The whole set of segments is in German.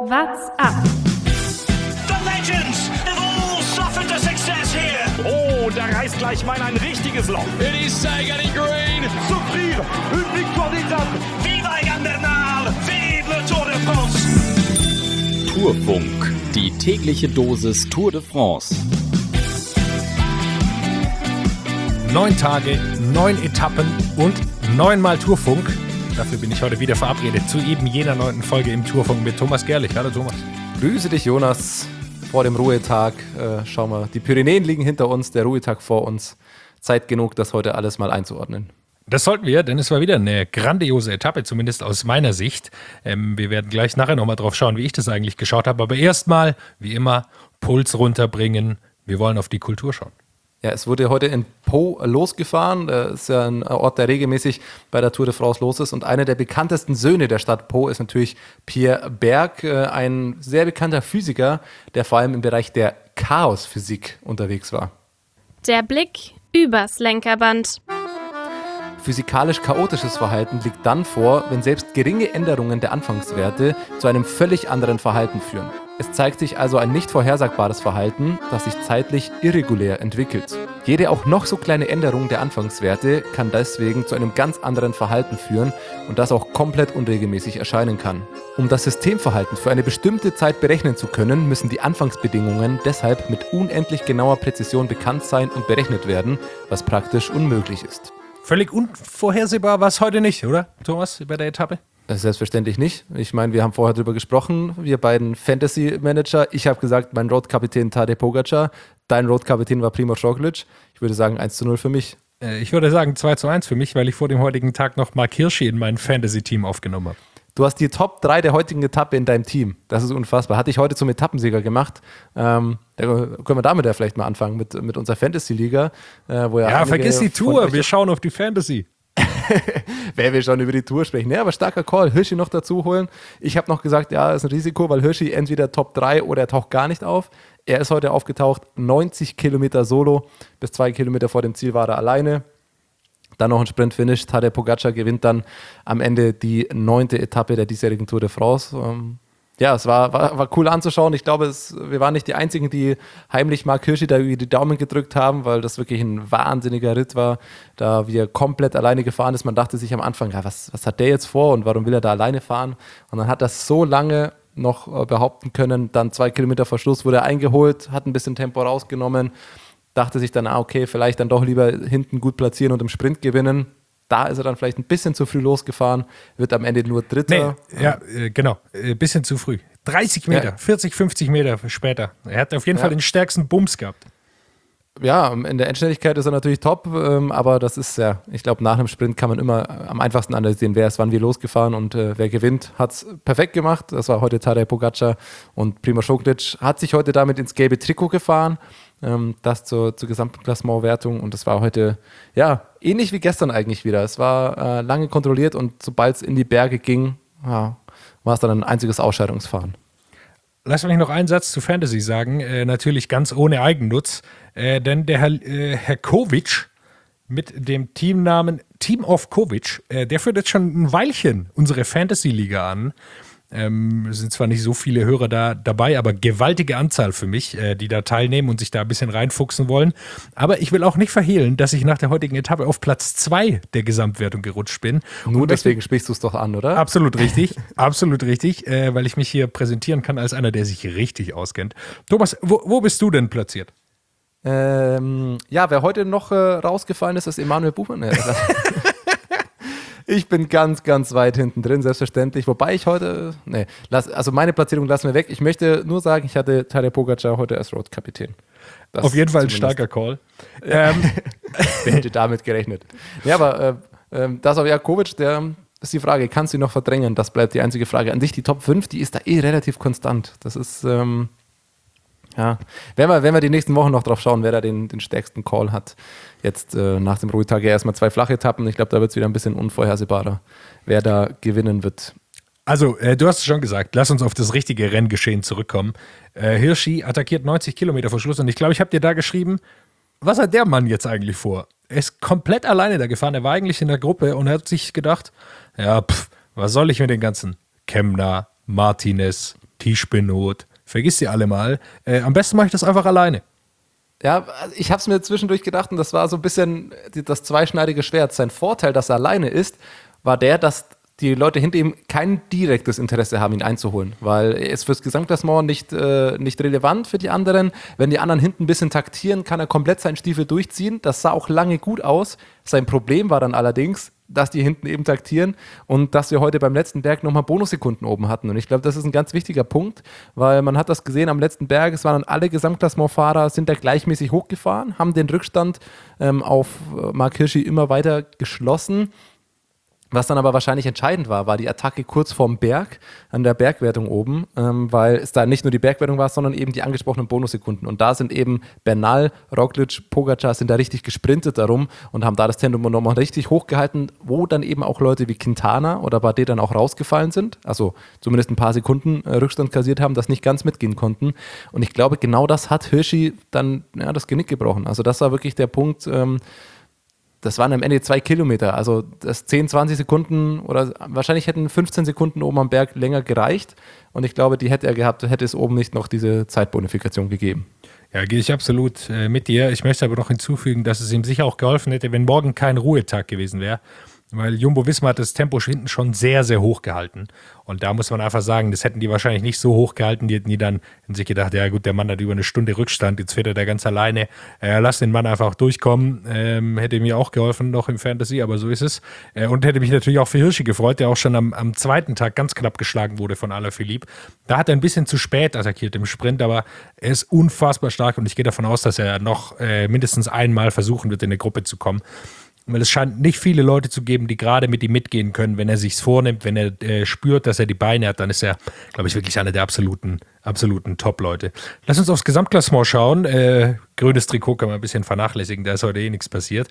What's up? The legends have all suffered a success here. Oh, da reißt gleich mal ein richtiges Loch. It is Sagan in green. Souffrir, une victoire d'étape. Viva Egan Bernal, vive le Tour de France. Tourfunk, die tägliche Dosis Tour de France. 9 Tage, 9 Etappen und 9-mal Tourfunk. Dafür bin ich heute wieder verabredet zu eben jener 9. Folge im Tourfunk mit Thomas Gerlich. Hallo Thomas. Grüße dich, Jonas. Vor dem Ruhetag. Schauen wir, die Pyrenäen liegen hinter uns, der Ruhetag vor uns. Zeit genug, das heute alles mal einzuordnen. Das sollten wir, denn es war wieder eine grandiose Etappe, zumindest aus meiner Sicht. Wir werden gleich nachher nochmal drauf schauen, wie ich das eigentlich geschaut habe. Aber erstmal, wie immer, Puls runterbringen. Wir wollen auf die Kultur schauen. Ja, es wurde heute in Pau losgefahren. Das ist ja ein Ort, der regelmäßig bei der Tour de France los ist. Und einer der bekanntesten Söhne der Stadt Pau ist natürlich Pierre Berg, ein sehr bekannter Physiker, der vor allem im Bereich der Chaosphysik unterwegs war. Der Blick übers Lenkerband. Physikalisch chaotisches Verhalten liegt dann vor, wenn selbst geringe Änderungen der Anfangswerte zu einem völlig anderen Verhalten führen. Es zeigt sich also ein nicht vorhersagbares Verhalten, das sich zeitlich irregulär entwickelt. Jede auch noch so kleine Änderung der Anfangswerte kann deswegen zu einem ganz anderen Verhalten führen und das auch komplett unregelmäßig erscheinen kann. Um das Systemverhalten für eine bestimmte Zeit berechnen zu können, müssen die Anfangsbedingungen deshalb mit unendlich genauer Präzision bekannt sein und berechnet werden, was praktisch unmöglich ist. Völlig unvorhersehbar war es heute nicht, oder, Thomas, bei der Etappe? Selbstverständlich nicht. Ich meine, wir haben vorher darüber gesprochen, wir beiden Fantasy-Manager. Ich habe gesagt, mein Road-Kapitän Tadej Pogačar, dein Road-Kapitän war Primož Roglič. Ich würde sagen 1:0 für mich. Ich würde sagen 2:1 für mich, weil ich vor dem heutigen Tag noch Mark Hirschi in mein Fantasy-Team aufgenommen habe. Du hast die Top 3 der heutigen Etappe in deinem Team. Das ist unfassbar. Hatte ich heute zum Etappensieger gemacht. Da können wir damit ja vielleicht mal anfangen, mit unserer Fantasy-Liga. Ja, vergiss die Tour, wir schauen auf die Fantasy. Wer will schon über die Tour sprechen? Ja, aber starker Call. Hirschi noch dazu holen. Ich habe noch gesagt, ja, ist ein Risiko, weil Hirschi entweder Top 3 oder er taucht gar nicht auf. Er ist heute aufgetaucht, 90 Kilometer solo. Bis 2 Kilometer vor dem Ziel war er alleine. Dann noch ein Sprint-Finish. Tadej Pogačar gewinnt dann am Ende die 9. Etappe der diesjährigen Tour de France. Ja, es war cool anzuschauen. Ich glaube, wir waren nicht die Einzigen, die heimlich Mark Hirschi da die Daumen gedrückt haben, weil das wirklich ein wahnsinniger Ritt war, da wir komplett alleine gefahren ist. Man dachte sich am Anfang, ja, was hat der jetzt vor und warum will er da alleine fahren? Und dann hat er so lange noch behaupten können. Dann 2 Kilometer vor Schluss wurde er eingeholt, hat ein bisschen Tempo rausgenommen, dachte sich dann, okay, vielleicht dann doch lieber hinten gut platzieren und im Sprint gewinnen. Da ist er dann vielleicht ein bisschen zu früh losgefahren, wird am Ende nur Dritter. Nee, ja, genau, ein bisschen zu früh. 30 Meter, ja. 40, 50 Meter später. Er hat auf jeden Fall den stärksten Bums gehabt. Ja, in der Endschnelligkeit ist er natürlich top, aber das ist ja, ich glaube, nach einem Sprint kann man immer am einfachsten analysieren, wer ist wann wie losgefahren und wer gewinnt. Hat es perfekt gemacht, das war heute Tadej Pogačar und Primož Roglič hat sich heute damit ins gelbe Trikot gefahren, das zur gesamten Klassementwertung und das war heute, ja, ähnlich wie gestern eigentlich wieder. Es war lange kontrolliert und sobald es in die Berge ging, war es dann ein einziges Ausscheidungsfahren. Lass mich noch einen Satz zu Fantasy sagen, natürlich ganz ohne Eigennutz, denn der Herr Kovic mit dem Teamnamen Team of Kovic, der führt jetzt schon ein Weilchen unsere Fantasy-Liga an. Es sind zwar nicht so viele Hörer dabei, aber gewaltige Anzahl für mich, die da teilnehmen und sich da ein bisschen reinfuchsen wollen. Aber ich will auch nicht verhehlen, dass ich nach der heutigen Etappe auf Platz 2 der Gesamtwertung gerutscht bin. Nur deswegen sprichst du es doch an, oder? Absolut richtig, absolut richtig, weil ich mich hier präsentieren kann als einer, der sich richtig auskennt. Thomas, wo bist du denn platziert? Ja, wer heute noch rausgefallen ist Emanuel Buchmann. Ich bin ganz, ganz weit hinten drin, selbstverständlich. Wobei ich heute, also meine Platzierung lassen wir weg. Ich möchte nur sagen, ich hatte Tadej Pogačar heute als Road-Kapitän. Auf jeden Fall ein starker Call. Wer hätte damit gerechnet? Ja, aber das auf Jakovic, das ist die Frage, kannst du ihn noch verdrängen? Das bleibt die einzige Frage. An sich die Top 5, die ist da relativ konstant. Das ist, ja, wenn wir die nächsten Wochen noch drauf schauen, wer da den stärksten Call hat. Jetzt nach dem Ruhetag erstmal 2 flache Etappen. Ich glaube, da wird es wieder ein bisschen unvorhersehbarer, wer da gewinnen wird. Also, du hast es schon gesagt, lass uns auf das richtige Renngeschehen zurückkommen. Hirschi attackiert 90 Kilometer vor Schluss und ich glaube, ich habe dir da geschrieben, was hat der Mann jetzt eigentlich vor? Er ist komplett alleine da gefahren, er war eigentlich in der Gruppe und er hat sich gedacht, ja, was soll ich mit den ganzen Kemna, Martinez, Tischbenot, vergiss sie alle mal. Am besten mache ich das einfach alleine. Ja, ich habe es mir zwischendurch gedacht und das war so ein bisschen das zweischneidige Schwert. Sein Vorteil, dass er alleine ist, war der, dass die Leute hinter ihm kein direktes Interesse haben, ihn einzuholen, weil er ist fürs Gesamtklassement nicht relevant für die anderen. Wenn die anderen hinten ein bisschen taktieren, kann er komplett seinen Stiefel durchziehen. Das sah auch lange gut aus. Sein Problem war dann allerdings, dass die hinten eben taktieren und dass wir heute beim letzten Berg nochmal Bonussekunden oben hatten. Und ich glaube, das ist ein ganz wichtiger Punkt, weil man hat das gesehen am letzten Berg, es waren dann alle Gesamtklassementfahrer, sind da gleichmäßig hochgefahren, haben den Rückstand auf Mark Hirschi immer weiter geschlossen. Was dann aber wahrscheinlich entscheidend war die Attacke kurz vorm Berg, an der Bergwertung oben, weil es da nicht nur die Bergwertung war, sondern eben die angesprochenen Bonussekunden. Und da sind eben Bernal, Roglic, Pogacar sind da richtig gesprintet darum und haben da das Tempo nochmal richtig hochgehalten, wo dann eben auch Leute wie Quintana oder Bardet dann auch rausgefallen sind, also zumindest ein paar Sekunden Rückstand kassiert haben, das nicht ganz mitgehen konnten. Und ich glaube, genau das hat Hirschi dann das Genick gebrochen. Also das war wirklich der Punkt, das waren am Ende 2 Kilometer, also das 10, 20 Sekunden oder wahrscheinlich hätten 15 Sekunden oben am Berg länger gereicht und ich glaube, die hätte er gehabt, hätte es oben nicht noch diese Zeitbonifikation gegeben. Ja, gehe ich absolut mit dir. Ich möchte aber noch hinzufügen, dass es ihm sicher auch geholfen hätte, wenn morgen kein Ruhetag gewesen wäre. Weil Jumbo-Visma hat das Tempo hinten schon sehr, sehr hoch gehalten. Und da muss man einfach sagen, das hätten die wahrscheinlich nicht so hoch gehalten. Die hätten die dann in sich gedacht, ja gut, der Mann hat über eine Stunde Rückstand, jetzt fährt er da ganz alleine. Lass den Mann einfach durchkommen. Hätte mir auch geholfen, noch im Fantasy, aber so ist es. Und hätte mich natürlich auch für Hirschi gefreut, der auch schon am zweiten Tag ganz knapp geschlagen wurde von Alaphilippe. Da hat er ein bisschen zu spät attackiert im Sprint, aber er ist unfassbar stark und ich gehe davon aus, dass er noch mindestens einmal versuchen wird, in eine Gruppe zu kommen. Weil es scheint nicht viele Leute zu geben, die gerade mit ihm mitgehen können, wenn er sich's vornimmt, wenn er spürt, dass er die Beine hat, dann ist er, glaube ich, wirklich einer der absoluten Top-Leute. Lass uns aufs Gesamtklassement schauen. Grünes Trikot kann man ein bisschen vernachlässigen, da ist heute eh nichts passiert.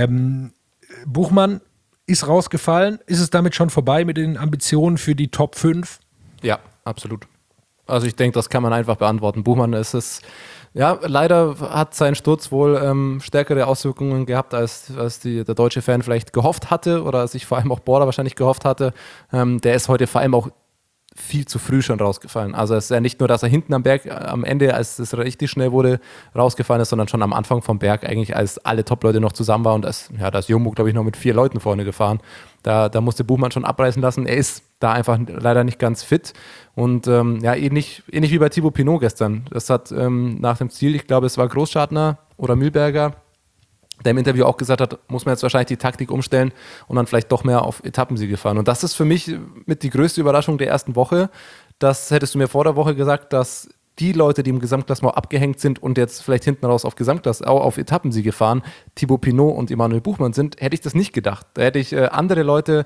Buchmann ist rausgefallen. Ist es damit schon vorbei mit den Ambitionen für die Top 5? Ja, absolut. Also ich denke, das kann man einfach beantworten. Buchmann ist es. Ja, leider hat sein Sturz wohl stärkere Auswirkungen gehabt, als der deutsche Fan vielleicht gehofft hatte oder sich vor allem auch Border wahrscheinlich gehofft hatte. Der ist heute vor allem auch viel zu früh schon rausgefallen. Also es ist ja nicht nur, dass er hinten am Berg am Ende, als es richtig schnell wurde, rausgefallen ist, sondern schon am Anfang vom Berg eigentlich, als alle Top-Leute noch zusammen waren und da ist Jumbo, glaube ich, noch mit 4 Leuten vorne gefahren. Da musste Buchmann schon abreißen lassen. Er ist da einfach leider nicht ganz fit und ähnlich wie bei Thibaut Pinot gestern. Das hat nach dem Ziel, ich glaube, es war Großschartner oder Mühlberger, der im Interview auch gesagt hat, muss man jetzt wahrscheinlich die Taktik umstellen und dann vielleicht doch mehr auf Etappensiege fahren. Und das ist für mich mit die größte Überraschung der ersten Woche. Das hättest du mir vor der Woche gesagt, dass die Leute, die im Gesamtklassement abgehängt sind und jetzt vielleicht hinten raus auf Etappensiege fahren, Thibaut Pinot und Emanuel Buchmann sind, hätte ich das nicht gedacht. Da hätte ich andere Leute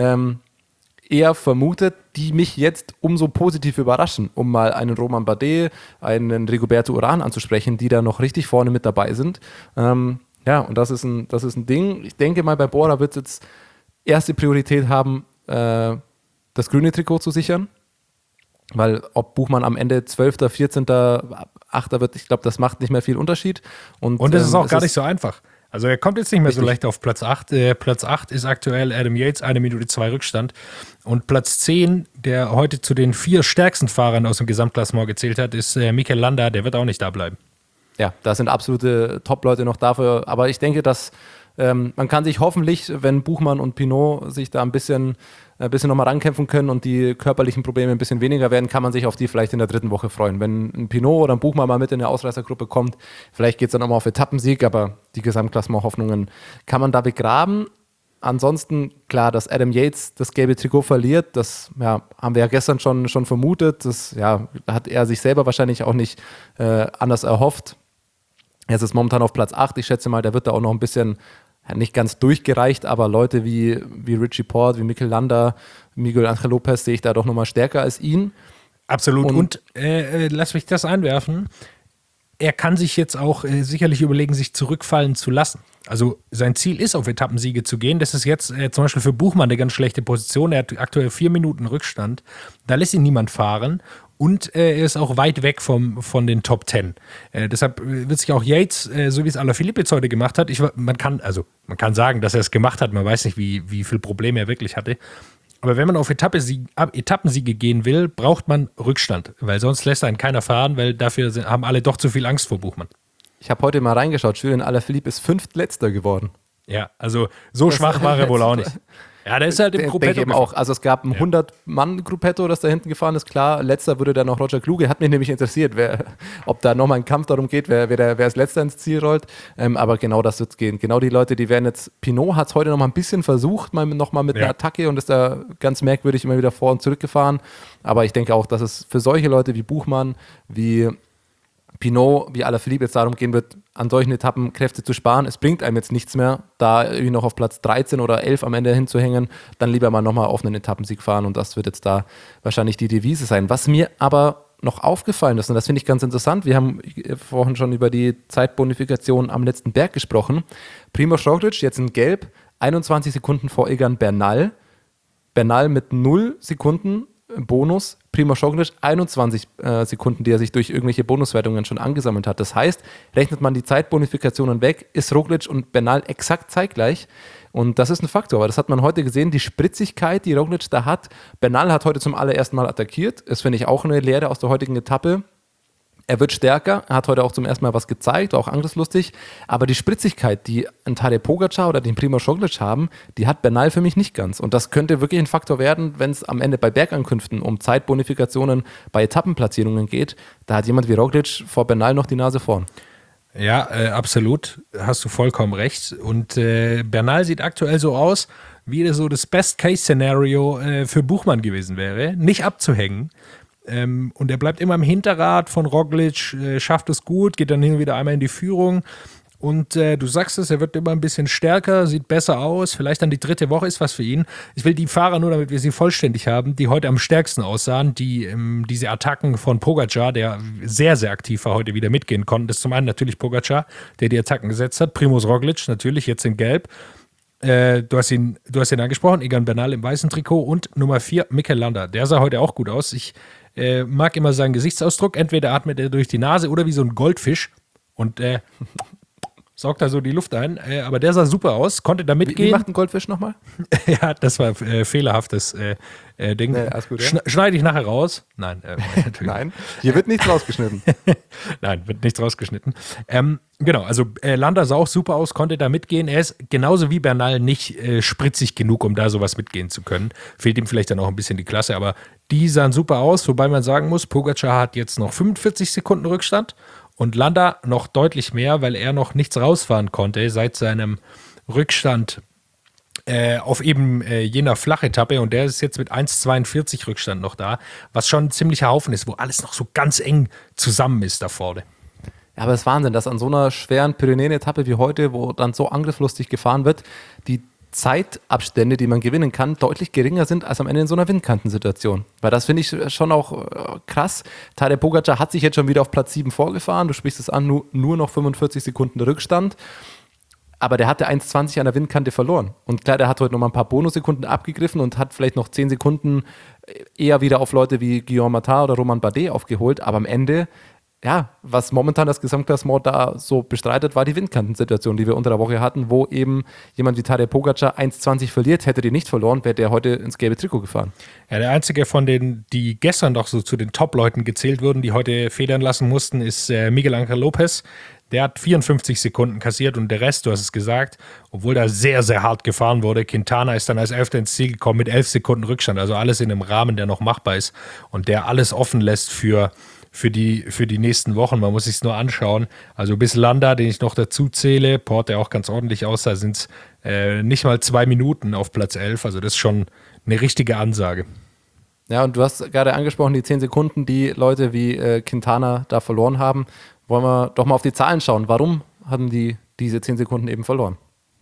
eher vermutet, die mich jetzt umso positiv überraschen, um mal einen Romain Bardet, einen Rigoberto Urán anzusprechen, die da noch richtig vorne mit dabei sind. Und das ist ein Ding. Ich denke mal, bei Bora wird es jetzt erste Priorität haben, das grüne Trikot zu sichern. Weil ob Buchmann am Ende 12., 14., 8. wird, ich glaube, das macht nicht mehr viel Unterschied. Und es ist auch gar nicht so einfach. Also er kommt jetzt nicht mehr richtig so leicht auf Platz 8. Platz 8 ist aktuell Adam Yates, 1 Minute 2 Rückstand. Und Platz 10, der heute zu den 4 stärksten Fahrern aus dem Gesamtklassement gezählt hat, ist Mikel Landa, der wird auch nicht da bleiben. Ja, da sind absolute Top-Leute noch dafür. Aber ich denke, dass man kann sich hoffentlich, wenn Buchmann und Pinot sich da ein bisschen nochmal rankämpfen können und die körperlichen Probleme ein bisschen weniger werden, kann man sich auf die vielleicht in der 3. Woche freuen. Wenn ein Pinot oder ein Buchmann mal mit in der Ausreißergruppe kommt, vielleicht geht es dann nochmal auf Etappensieg, aber die Gesamtklassement-Hoffnungen kann man da begraben. Ansonsten, klar, dass Adam Yates das gelbe Trikot verliert, das haben wir ja gestern schon vermutet. Das hat er sich selber wahrscheinlich auch nicht anders erhofft. Er ist momentan auf Platz 8. Ich schätze mal, der wird da auch noch ein bisschen, nicht ganz durchgereicht, aber Leute wie Richie Porte, wie Mikel Landa, Miguel Angel Lopez sehe ich da doch nochmal stärker als ihn. Absolut. Und lass mich das einwerfen. Er kann sich jetzt auch sicherlich überlegen, sich zurückfallen zu lassen. Also sein Ziel ist, auf Etappensiege zu gehen. Das ist jetzt zum Beispiel für Buchmann eine ganz schlechte Position. Er hat aktuell 4 Minuten Rückstand. Da lässt ihn niemand fahren. Und er ist auch weit weg von den Top 10. Deshalb wird sich auch Yates, so wie es Alaphilippe jetzt heute gemacht hat, man kann sagen, dass er es gemacht hat. Man weiß nicht, wie viel Probleme er wirklich hatte. Aber wenn man auf Etappensiege gehen will, braucht man Rückstand, weil sonst lässt einen keiner fahren, weil dafür haben alle doch zu viel Angst vor Buchmann. Ich habe heute mal reingeschaut, Julien Alaphilippe ist 5. Letzter geworden. Ja, also so schwach war er wohl auch nicht. Ja, der ist halt im Gruppetto eben auch. Also es gab ein 100-Mann-Gruppetto, das da hinten gefahren ist. Klar, letzter wurde dann noch Roger Kluge. Hat mich nämlich interessiert, ob da nochmal ein Kampf darum geht, wer als letzter ins Ziel rollt. Aber genau das wird es gehen. Genau die Leute, die werden jetzt... Pinot hat es heute nochmal ein bisschen versucht, nochmal mit einer Attacke und ist da ganz merkwürdig immer wieder vor und zurück gefahren. Aber ich denke auch, dass es für solche Leute wie Buchmann, wie Pinot, wie Alaphilippe jetzt darum gehen wird, an solchen Etappen Kräfte zu sparen. Es bringt einem jetzt nichts mehr, da irgendwie noch auf Platz 13 oder 11 am Ende hinzuhängen. Dann lieber mal nochmal auf einen Etappensieg fahren und das wird jetzt da wahrscheinlich die Devise sein. Was mir aber noch aufgefallen ist, und das finde ich ganz interessant, wir haben vorhin schon über die Zeitbonifikation am letzten Berg gesprochen. Primož Roglič jetzt in Gelb, 21 Sekunden vor Egan Bernal. Bernal mit 0 Sekunden Bonus, Primož Roglič 21 Sekunden, die er sich durch irgendwelche Bonuswertungen schon angesammelt hat. Das heißt, rechnet man die Zeitbonifikationen weg, ist Roglič und Bernal exakt zeitgleich. Und das ist ein Faktor, aber das hat man heute gesehen, die Spritzigkeit, die Roglič da hat. Bernal hat heute zum allerersten Mal attackiert. Das finde ich auch eine Lehre aus der heutigen Etappe. Er wird stärker, er hat heute auch zum ersten Mal was gezeigt, auch angriffslustig, aber die Spritzigkeit, die ein Tadej Pogačar oder den Primož Roglič haben, die hat Bernal für mich nicht ganz. Und das könnte wirklich ein Faktor werden, wenn es am Ende bei Bergankünften um Zeitbonifikationen bei Etappenplatzierungen geht. Da hat jemand wie Roglič vor Bernal noch die Nase vorn. Ja, absolut, hast du vollkommen recht. Und Bernal sieht aktuell so aus, wie so das Best-Case-Szenario für Buchmann gewesen wäre, nicht abzuhängen. Und er bleibt immer im Hinterrad von Roglič, schafft es gut, geht dann hin und wieder einmal in die Führung. Und du sagst es, er wird immer ein bisschen stärker, sieht besser aus. Vielleicht dann die 3. Woche ist was für ihn. Ich will die Fahrer nur, damit wir sie vollständig haben, die heute am stärksten aussahen, die diese Attacken von Pogačar, der sehr, sehr aktiv war, heute wieder mitgehen konnten. Das ist zum einen natürlich Pogačar, der die Attacken gesetzt hat. Primož Roglič natürlich jetzt in Gelb. Du hast ihn angesprochen, Egan Bernal im weißen Trikot und Nummer 4, Mikel Landa. Der sah heute auch gut aus. Ich mag immer seinen Gesichtsausdruck. Entweder atmet er durch die Nase oder wie so ein Goldfisch und saugt da so die Luft ein. Aber der sah super aus, konnte da mitgehen. Wie macht ein Goldfisch nochmal? Ja, das war fehlerhaftes Ding. Nee, alles gut, ja. Schneide ich nachher raus? Nein, natürlich. Nein, hier wird nichts rausgeschnitten. Nein, wird nichts rausgeschnitten. Genau, also Landa sah auch super aus, konnte da mitgehen. Er ist genauso wie Bernal nicht spritzig genug, um da sowas mitgehen zu können. Fehlt ihm vielleicht dann auch ein bisschen die Klasse, aber die sahen super aus, wobei man sagen muss, Pogačar hat jetzt noch 45 Sekunden Rückstand und Landa noch deutlich mehr, weil er noch nichts rausfahren konnte seit seinem Rückstand auf eben jener Flachetappe und der ist jetzt mit 1,42 Rückstand noch da, was schon ein ziemlicher Haufen ist, wo alles noch so ganz eng zusammen ist da vorne. Ja, aber es ist Wahnsinn, dass an so einer schweren Pyrenäen-Etappe wie heute, wo dann so angriffslustig gefahren wird, die Zeitabstände, die man gewinnen kann, deutlich geringer sind als am Ende in so einer Windkantensituation. Weil das finde ich schon auch krass. Tadej Pogačar hat sich jetzt schon wieder auf Platz 7 vorgefahren. Du sprichst es an, nur noch 45 Sekunden Rückstand. Aber der hatte 1,20 an der Windkante verloren. Und klar, der hat heute noch mal ein paar Bonussekunden abgegriffen und hat vielleicht noch 10 Sekunden eher wieder auf Leute wie Guillaume Martin oder Romain Bardet aufgeholt. Aber am Ende, ja, was momentan das Gesamtklassement da so bestreitet, war die Windkantensituation, die wir unter der Woche hatten, wo eben jemand wie Tadej Pogačar 1,20 verliert. Hätte die nicht verloren, wäre der heute ins gelbe Trikot gefahren. Ja, der einzige von denen, die gestern doch so zu den Top-Leuten gezählt wurden, die heute federn lassen mussten, ist Miguel Ángel López. Der hat 54 Sekunden kassiert und der Rest, du hast es gesagt, obwohl da sehr, sehr hart gefahren wurde. Quintana ist dann als 11. ins Ziel gekommen mit 11 Sekunden Rückstand. Also alles in einem Rahmen, der noch machbar ist und der alles offen lässt für die nächsten Wochen. Man muss sich es nur anschauen. Also bis Landa, den ich noch dazu zähle, Port, der auch ganz ordentlich aussah, sind es nicht mal 2 Minuten auf Platz 11. Also das ist schon eine richtige Ansage. Ja, und du hast gerade angesprochen, die 10 Sekunden, die Leute wie Quintana da verloren haben. Wollen wir doch mal auf die Zahlen schauen. Warum haben die diese 10 Sekunden eben verloren?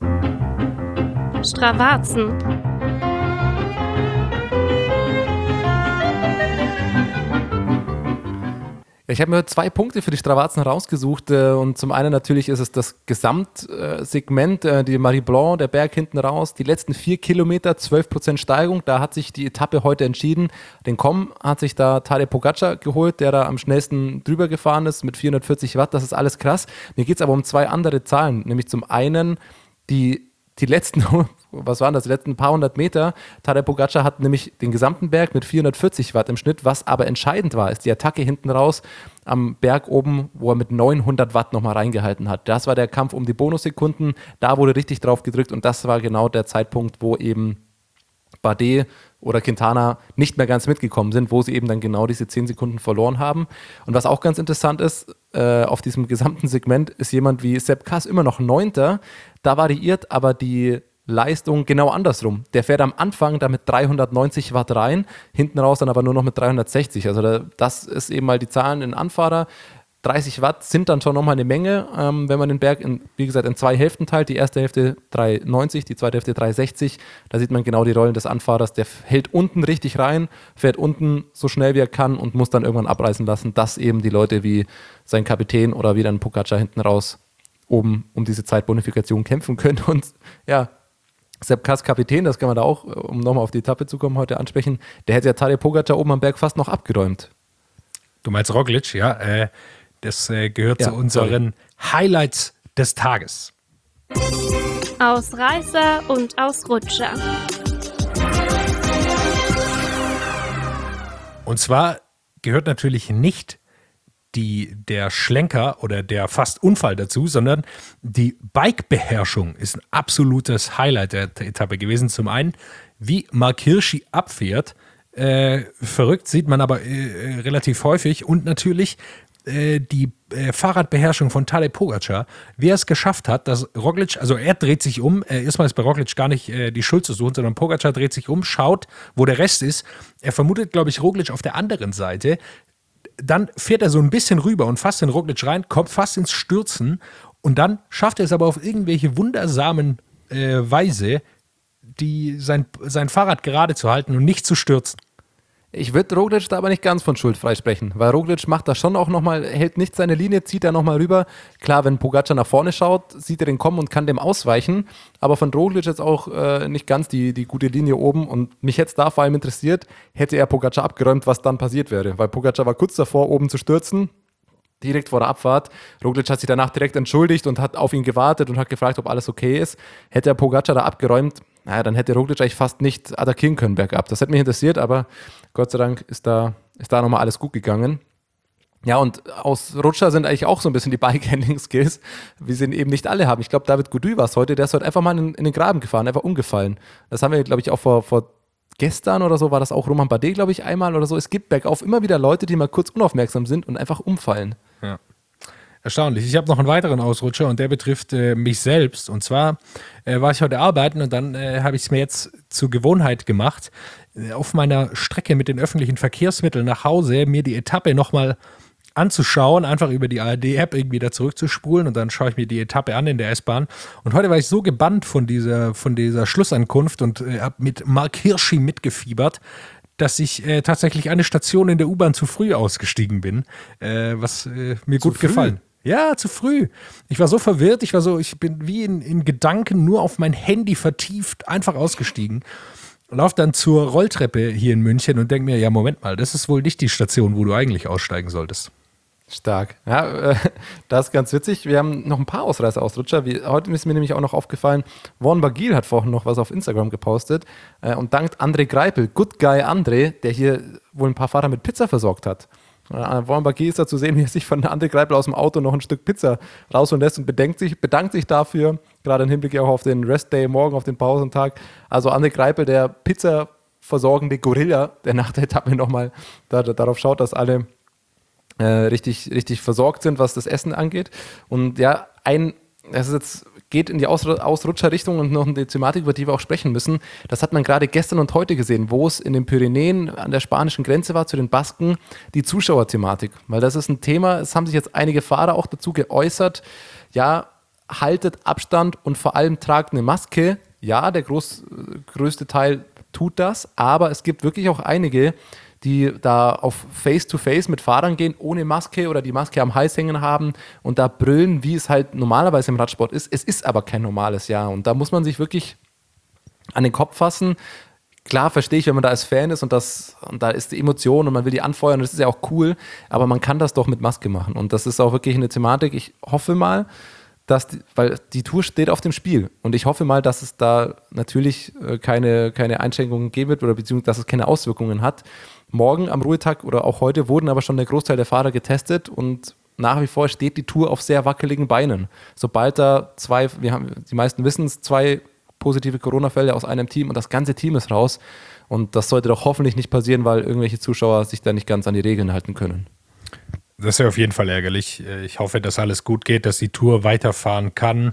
Stravazen. Ich habe mir 2 Punkte für die Stravazen rausgesucht und zum einen natürlich ist es das Gesamtsegment, die Marie Blanc, der Berg hinten raus, die letzten 4 Kilometer, 12% Steigung, da hat sich die Etappe heute entschieden. Den Komm hat sich da Tadej Pogačar geholt, der da am schnellsten drüber gefahren ist mit 440 Watt, das ist alles krass. Mir geht es aber um 2 andere Zahlen, nämlich zum einen die letzten was waren das, die letzten paar hundert Meter. Tadej Pogačar hat nämlich den gesamten Berg mit 440 Watt im Schnitt, was aber entscheidend war, ist die Attacke hinten raus am Berg oben, wo er mit 900 Watt nochmal reingehalten hat. Das war der Kampf um die Bonussekunden, da wurde richtig drauf gedrückt und das war genau der Zeitpunkt, wo eben Bardet oder Quintana nicht mehr ganz mitgekommen sind, wo sie eben dann genau diese 10 Sekunden verloren haben. Und was auch ganz interessant ist, auf diesem gesamten Segment ist jemand wie Sepp Kuss immer noch 9. Da variiert aber die Leistung genau andersrum. Der fährt am Anfang da mit 390 Watt rein, hinten raus dann aber nur noch mit 360. Also das ist eben mal die Zahlen in Anfahrer. 30 Watt sind dann schon nochmal eine Menge, wenn man den Berg, wie gesagt, in 2 Hälften teilt. Die erste Hälfte 390, die zweite Hälfte 360. Da sieht man genau die Rollen des Anfahrers. Der hält unten richtig rein, fährt unten so schnell wie er kann und muss dann irgendwann abreißen lassen, dass eben die Leute wie sein Kapitän oder wie dann Pogačar hinten raus oben um diese Zeitbonifikation kämpfen können. Und ja, Sepp Kuss Kapitän, das kann man da auch, um nochmal auf die Etappe zu kommen, heute ansprechen, der hätte ja Tadej Pogačar oben am Berg fast noch abgeräumt. Du meinst Roglic, ja, das gehört zu unseren Highlights des Tages. Ausreißer und Ausrutscher. Und zwar gehört natürlich nicht der Schlenker oder der fast Unfall dazu, sondern die Bikebeherrschung ist ein absolutes Highlight der Etappe gewesen. Zum einen, wie Mark Hirschi abfährt, verrückt, sieht man aber relativ häufig und natürlich die Fahrradbeherrschung von Tadej Pogačar, wie er es geschafft hat, dass Roglic, also er dreht sich um, erstmal ist bei Roglic gar nicht die Schuld zu suchen, sondern Pogačar dreht sich um, schaut, wo der Rest ist. Er vermutet, glaube ich, Roglic auf der anderen Seite. Dann fährt er so ein bisschen rüber und fasst den Roglic rein, kommt fast ins Stürzen und dann schafft er es aber auf irgendwelche wundersamen Weise, sein Fahrrad gerade zu halten und nicht zu stürzen. Ich würde Roglic da aber nicht ganz von Schuld freisprechen, weil Roglic macht das schon auch nochmal, hält nicht seine Linie, zieht da nochmal rüber. Klar, wenn Pogačar nach vorne schaut, sieht er den kommen und kann dem ausweichen, aber von Roglic jetzt auch nicht ganz die gute Linie oben und mich hätte es da vor allem interessiert, hätte er Pogačar abgeräumt, was dann passiert wäre, weil Pogačar war kurz davor, oben zu stürzen, direkt vor der Abfahrt. Roglic hat sich danach direkt entschuldigt und hat auf ihn gewartet und hat gefragt, ob alles okay ist. Hätte er Pogačar da abgeräumt, naja, dann hätte Roglic eigentlich fast nicht attackieren können bergab. Das hätte mich interessiert, aber Gott sei Dank ist da nochmal alles gut gegangen. Ja, und aus Rutscher sind eigentlich auch so ein bisschen die Bike-Handling-Skills, wie sie eben nicht alle haben. Ich glaube, David Gaudu war es heute, der ist heute einfach mal in den Graben gefahren, einfach umgefallen. Das haben wir, glaube ich, auch vor gestern oder so, war das auch Romain Bardet, glaube ich, einmal oder so. Es gibt bergauf immer wieder Leute, die mal kurz unaufmerksam sind und einfach umfallen. Ja. Erstaunlich. Ich habe noch einen weiteren Ausrutscher und der betrifft mich selbst. Und zwar war ich heute arbeiten und dann habe ich es mir jetzt zur Gewohnheit gemacht, auf meiner Strecke mit den öffentlichen Verkehrsmitteln nach Hause mir die Etappe nochmal anzuschauen, einfach über die ARD-App irgendwie da zurückzuspulen und dann schaue ich mir die Etappe an in der S-Bahn. Und heute war ich so gebannt von dieser Schlussankunft und habe mit Mark Hirschi mitgefiebert, dass ich tatsächlich eine Station in der U-Bahn zu früh ausgestiegen bin, was mir gut gefallen. Ja, zu früh. Ich war so verwirrt, ich bin wie in Gedanken nur auf mein Handy vertieft, einfach ausgestiegen. Lauf dann zur Rolltreppe hier in München und denke mir, ja, Moment mal, das ist wohl nicht die Station, wo du eigentlich aussteigen solltest. Stark. Ja, das ist ganz witzig. Wir haben noch ein paar Ausreißer-Ausrutscher. Heute ist mir nämlich auch noch aufgefallen, Warren Barguil hat vorhin noch was auf Instagram gepostet und dankt André Greipel, Good Guy André, der hier wohl ein paar Fahrer mit Pizza versorgt hat. Warren Barguil ist da zu sehen, wie er sich von André Greipel aus dem Auto noch ein Stück Pizza rausholen lässt und bedankt sich dafür, gerade im Hinblick auch auf den Rest Day morgen, auf den Pausentag. Also André Greipel, der Pizza versorgende Gorilla, der nach der Etappe nochmal darauf schaut, dass alle richtig versorgt sind, was das Essen angeht. Und ja, geht in die Ausrutscherrichtung und noch eine Thematik, über die wir auch sprechen müssen. Das hat man gerade gestern und heute gesehen, wo es in den Pyrenäen an der spanischen Grenze war, zu den Basken, die Zuschauerthematik. Weil das ist ein Thema, es haben sich jetzt einige Fahrer auch dazu geäußert, ja, haltet Abstand und vor allem tragt eine Maske. Ja, der größte Teil tut das, aber es gibt wirklich auch einige, die da auf Face-to-Face mit Fahrern gehen, ohne Maske oder die Maske am Hals hängen haben und da brüllen, wie es halt normalerweise im Radsport ist. Es ist aber kein normales Jahr und da muss man sich wirklich an den Kopf fassen. Klar verstehe ich, wenn man da als Fan ist und da ist die Emotion und man will die anfeuern, das ist ja auch cool, aber man kann das doch mit Maske machen und das ist auch wirklich eine Thematik. Ich hoffe mal, weil die Tour steht auf dem Spiel. Und ich hoffe mal, dass es da natürlich keine Einschränkungen geben wird oder beziehungsweise, dass es keine Auswirkungen hat. Morgen am Ruhetag oder auch heute wurden aber schon der Großteil der Fahrer getestet und nach wie vor steht die Tour auf sehr wackeligen Beinen. Sobald da die meisten wissen es, 2 positive Corona-Fälle aus einem Team und das ganze Team ist raus. Und das sollte doch hoffentlich nicht passieren, weil irgendwelche Zuschauer sich da nicht ganz an die Regeln halten können. Das ist ja auf jeden Fall ärgerlich. Ich hoffe, dass alles gut geht, dass die Tour weiterfahren kann.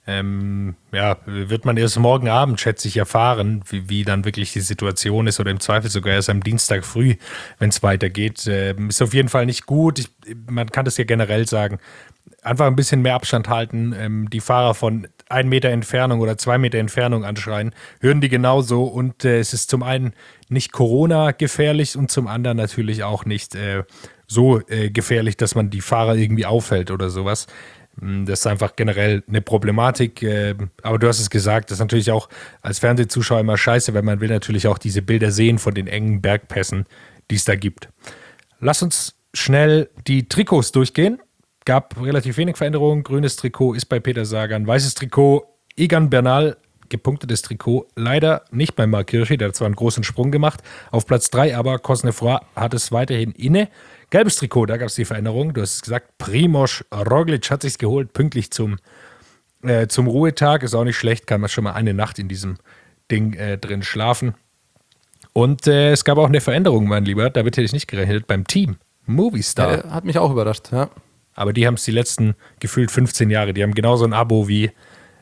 Wird man erst morgen Abend, schätze ich, erfahren, wie dann wirklich die Situation ist oder im Zweifel sogar erst am Dienstag früh, wenn es weitergeht. Ist auf jeden Fall nicht gut. Man kann das ja generell sagen. Einfach ein bisschen mehr Abstand halten, die Fahrer von 1 Meter Entfernung oder 2 Meter Entfernung anschreien, hören die genauso und es ist zum einen nicht Corona gefährlich und zum anderen natürlich auch nicht so gefährlich, dass man die Fahrer irgendwie aufhält oder sowas. Das ist einfach generell eine Problematik, aber du hast es gesagt, das ist natürlich auch als Fernsehzuschauer immer scheiße, weil man will natürlich auch diese Bilder sehen von den engen Bergpässen, die es da gibt. Lass uns schnell die Trikots durchgehen. Gab relativ wenig Veränderungen. Grünes Trikot ist bei Peter Sagan, weißes Trikot Egan Bernal, gepunktetes Trikot leider nicht bei Marc Hirschi, der hat zwar einen großen Sprung gemacht, auf Platz 3, aber Cosnefroid hat es weiterhin inne. Gelbes Trikot, da gab es die Veränderung. Du hast es gesagt, Primož Roglič hat sich's geholt, pünktlich zum Ruhetag. Ist auch nicht schlecht, kann man schon mal eine Nacht in diesem Ding drin schlafen. Und es gab auch eine Veränderung, mein Lieber, damit hätte ich nicht gerechnet, beim Team. Movistar. Ja, hat mich auch überrascht, ja. Aber die haben es die letzten gefühlt 15 Jahre. Die haben genauso ein Abo wie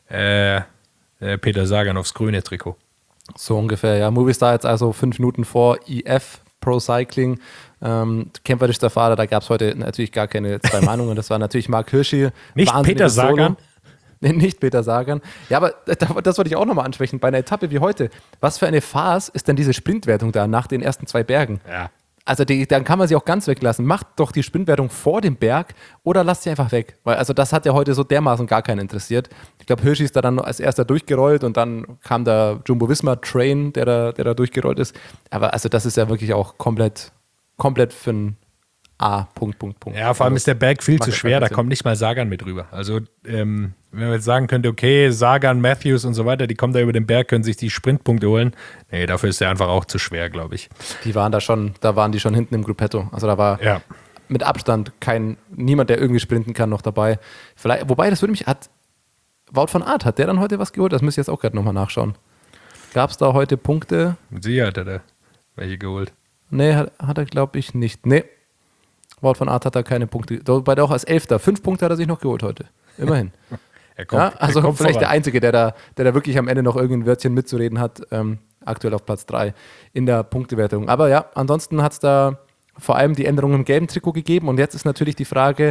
Peter Sagan aufs grüne Trikot. So ungefähr, ja. Movistar jetzt also 5 Minuten vor IF Pro Cycling. Kämpferischster Fahrer, da gab es heute natürlich gar keine 2 Meinungen. Das war natürlich Marc Hirschi. Nicht Peter Sagan? Nee, nicht Peter Sagan. Ja, aber das wollte ich auch nochmal ansprechen. Bei einer Etappe wie heute, was für eine Farce ist denn diese Sprintwertung da nach den ersten 2 Bergen? Ja. Also dann kann man sie auch ganz weglassen. Macht doch die Sprintwertung vor dem Berg oder lasst sie einfach weg. Weil also das hat ja heute so dermaßen gar keinen interessiert. Ich glaube, Hirschi ist da dann als erster durchgerollt und dann kam der Jumbo-Visma-Train, der da durchgerollt ist. Aber also das ist ja wirklich auch komplett für ein A. Punkt. Ja, vor allem ist der Berg viel zu schwer, da kommt nicht mal Sagan mit rüber. Also wenn man jetzt sagen könnte, okay, Sagan, Matthews und so weiter, die kommen da über den Berg, können sich die Sprintpunkte holen. Nee, dafür ist der einfach auch zu schwer, glaube ich. Da waren die schon hinten im Gruppetto. Also da war mit Abstand niemand, der irgendwie sprinten kann, noch dabei. Vielleicht, wobei, das würde mich, Wout van Aert, hat der dann heute was geholt? Das müsste ich jetzt auch gerade nochmal nachschauen. Gab es da heute Punkte? Mit Sicherheit hat er welche geholt. Nee, hat er glaube ich nicht. Nee, Wout van Aert hat da keine Punkte. Wobei der auch als 11. 5 Punkte hat er sich noch geholt heute. Immerhin. Er kommt vielleicht voran. der Einzige, der da wirklich am Ende noch irgendein Wörtchen mitzureden hat. Aktuell auf Platz 3 in der Punktewertung. Aber ja, ansonsten hat es da vor allem die Änderung im gelben Trikot gegeben. Und jetzt ist natürlich die Frage,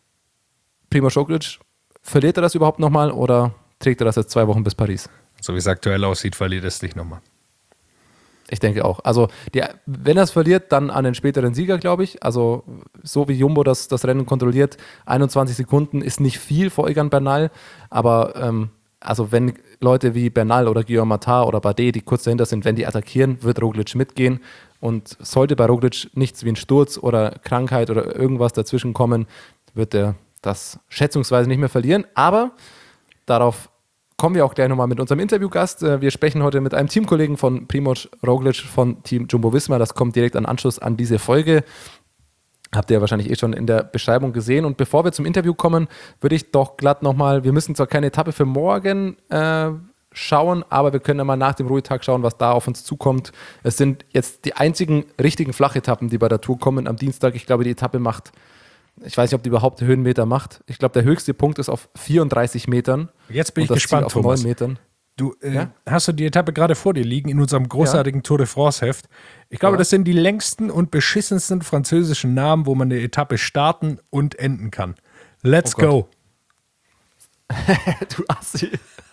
Primož Roglič, verliert er das überhaupt nochmal oder trägt er das jetzt 2 Wochen bis Paris? So wie es aktuell aussieht, verliert es nicht nochmal. Ich denke auch. Also, wenn er es verliert, dann an den späteren Sieger, glaube ich. Also, so wie Jumbo das Rennen kontrolliert, 21 Sekunden ist nicht viel vor Egan Bernal. Aber also wenn Leute wie Bernal oder Guillaume Martin oder Bardet, die kurz dahinter sind, wenn die attackieren, wird Roglič mitgehen. Und sollte bei Roglič nichts wie ein Sturz oder Krankheit oder irgendwas dazwischen kommen, wird er das schätzungsweise nicht mehr verlieren. Aber darauf kommen wir auch gleich nochmal mit unserem Interviewgast. Wir sprechen heute mit einem Teamkollegen von Primož Roglič von Team Jumbo-Visma. Das kommt direkt an Anschluss an diese Folge. Habt ihr wahrscheinlich schon in der Beschreibung gesehen. Und bevor wir zum Interview kommen, würde ich doch glatt nochmal, wir müssen zwar keine Etappe für morgen schauen, aber wir können ja mal nach dem Ruhetag schauen, was da auf uns zukommt. Es sind jetzt die einzigen richtigen Flachetappen, die bei der Tour kommen am Dienstag. Ich glaube, die Etappe macht, ich weiß nicht, ob die überhaupt Höhenmeter macht. Ich glaube, der höchste Punkt ist auf 34 Metern. Jetzt bin ich gespannt, auf Thomas. 9 Metern. Du, hast du die Etappe gerade vor dir liegen in unserem großartigen Tour de France-Heft? Ich glaube, das sind die längsten und beschissensten französischen Namen, wo man eine Etappe starten und enden kann. Let's go. Du Assi.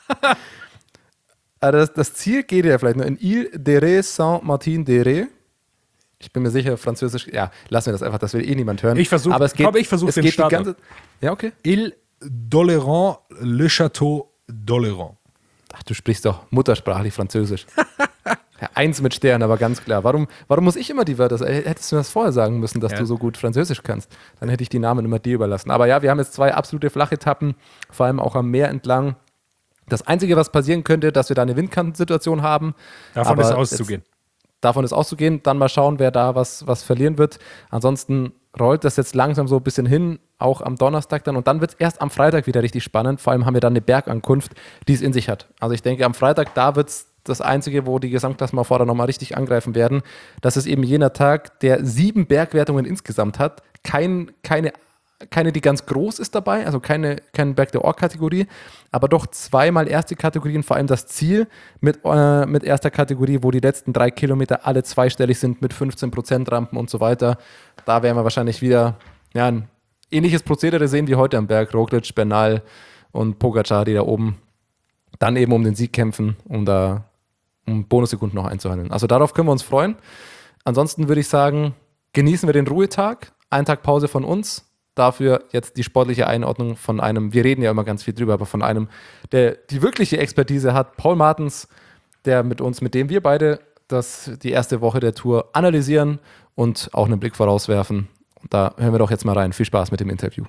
Das Ziel geht ja vielleicht noch in Ile de Ré Saint-Martin-de-Ré. Ich bin mir sicher, Französisch, ja, lassen wir das einfach, das will eh niemand hören. Ich versuche den Start. Ja, okay. Ile d'Oléron, Le Château d'Oléron. Ach, du sprichst doch muttersprachlich Französisch. Ja, 1 mit Stern, aber ganz klar. Warum muss ich immer die Wörter sagen? Hättest du mir das vorher sagen müssen, dass du so gut Französisch kannst? Dann hätte ich die Namen immer dir überlassen. Aber ja, wir haben jetzt 2 absolute Flachetappen, vor allem auch am Meer entlang. Das Einzige, was passieren könnte, dass wir da eine Windkantensituation haben. Davon ist auszugehen. Davon ist auszugehen. Dann mal schauen, wer da was verlieren wird. Ansonsten rollt das jetzt langsam so ein bisschen hin, auch am Donnerstag dann. Und dann wird es erst am Freitag wieder richtig spannend. Vor allem haben wir dann eine Bergankunft, die es in sich hat. Also ich denke, am Freitag, da wird es das Einzige, wo die Gesamtklassementsfahrer nochmal richtig angreifen werden. Das ist eben jener Tag, der 7 Bergwertungen insgesamt hat. Keine, die ganz groß ist dabei, also kein Berg der Or-Kategorie, aber doch 2-mal erste Kategorien, vor allem das Ziel mit erster Kategorie, wo die letzten 3 Kilometer alle zweistellig sind mit 15% Rampen und so weiter. Da werden wir wahrscheinlich wieder ein ähnliches Prozedere sehen wie heute am Berg. Roglic, Bernal und Pogacar, die da oben dann eben um den Sieg kämpfen, um Bonussekunden noch einzuhandeln. Also darauf können wir uns freuen. Ansonsten würde ich sagen, genießen wir den Ruhetag, 1 Tag Pause von uns. Dafür jetzt die sportliche Einordnung von einem, wir reden ja immer ganz viel drüber, aber von einem, der die wirkliche Expertise hat, Paul Martens, der mit dem wir beide die erste Woche der Tour analysieren und auch einen Blick vorauswerfen. Und da hören wir doch jetzt mal rein. Viel Spaß mit dem Interview.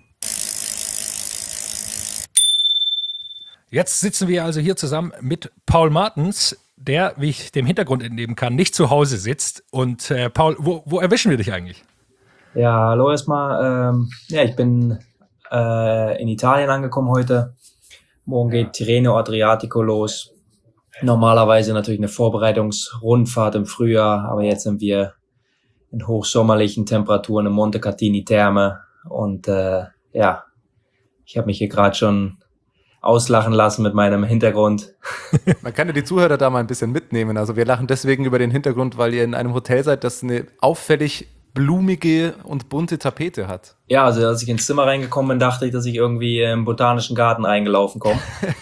Jetzt sitzen wir also hier zusammen mit Paul Martens, der, wie ich dem Hintergrund entnehmen kann, nicht zu Hause sitzt. Und Paul, wo erwischen wir dich eigentlich? Ja, hallo erstmal. Ich bin in Italien angekommen heute. Morgen geht Tirreno Adriatico los. Normalerweise natürlich eine Vorbereitungsrundfahrt im Frühjahr, aber jetzt sind wir in hochsommerlichen Temperaturen in Monte Catini Therme. Und ich habe mich hier gerade schon auslachen lassen mit meinem Hintergrund. Man kann ja die Zuhörer da mal ein bisschen mitnehmen. Also wir lachen deswegen über den Hintergrund, weil ihr in einem Hotel seid, das eine auffällig blumige und bunte Tapete hat. Ja, also als ich ins Zimmer reingekommen bin, dachte ich, dass ich irgendwie im Botanischen Garten reingelaufen komme.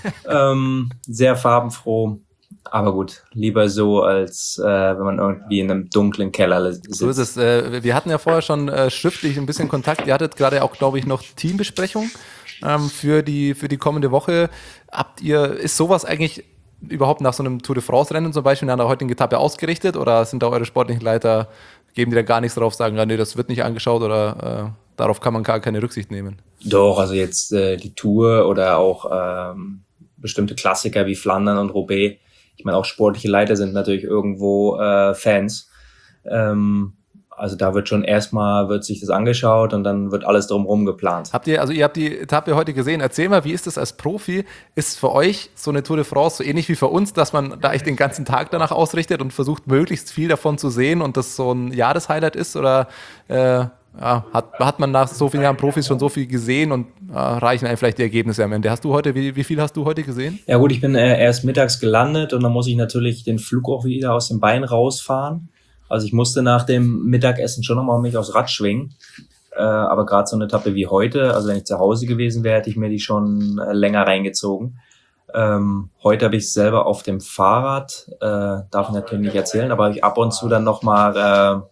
Sehr farbenfroh, aber gut, lieber so, als wenn man irgendwie in einem dunklen Keller sitzt. So ist es. Wir hatten ja vorher schon schriftlich ein bisschen Kontakt. Ihr hattet gerade auch, glaube ich, noch Teambesprechung für die kommende Woche. Ist sowas eigentlich überhaupt nach so einem Tour de France-Rennen zum Beispiel an der heutigen Etappe ausgerichtet oder sind da eure sportlichen Leiter, geben die da gar nichts drauf, sagen, nee, das wird nicht angeschaut oder darauf kann man gar keine Rücksicht nehmen? Doch, also jetzt die Tour oder auch bestimmte Klassiker wie Flandern und Roubaix. Ich meine, auch sportliche Leiter sind natürlich irgendwo Fans. Also da wird sich das angeschaut und dann wird alles drumherum geplant. Ihr habt die Etappe heute gesehen. Erzähl mal, wie ist das als Profi? Ist für euch so eine Tour de France so ähnlich wie für uns, dass man da echt den ganzen Tag danach ausrichtet und versucht, möglichst viel davon zu sehen und das so ein Jahreshighlight ist? Oder hat man nach so vielen Jahren Profis schon so viel gesehen und reichen einem vielleicht die Ergebnisse am Ende? Wie viel hast du heute gesehen? Ja gut, ich bin erst mittags gelandet und dann muss ich natürlich den Flug auch wieder aus dem Bein rausfahren. Also ich musste nach dem Mittagessen schon nochmal mich aufs Rad schwingen. Aber gerade so eine Etappe wie heute, also wenn ich zu Hause gewesen wäre, hätte ich mir die schon länger reingezogen. Heute habe ich es selber auf dem Fahrrad, darf ich natürlich nicht erzählen, aber habe ich ab und zu dann nochmal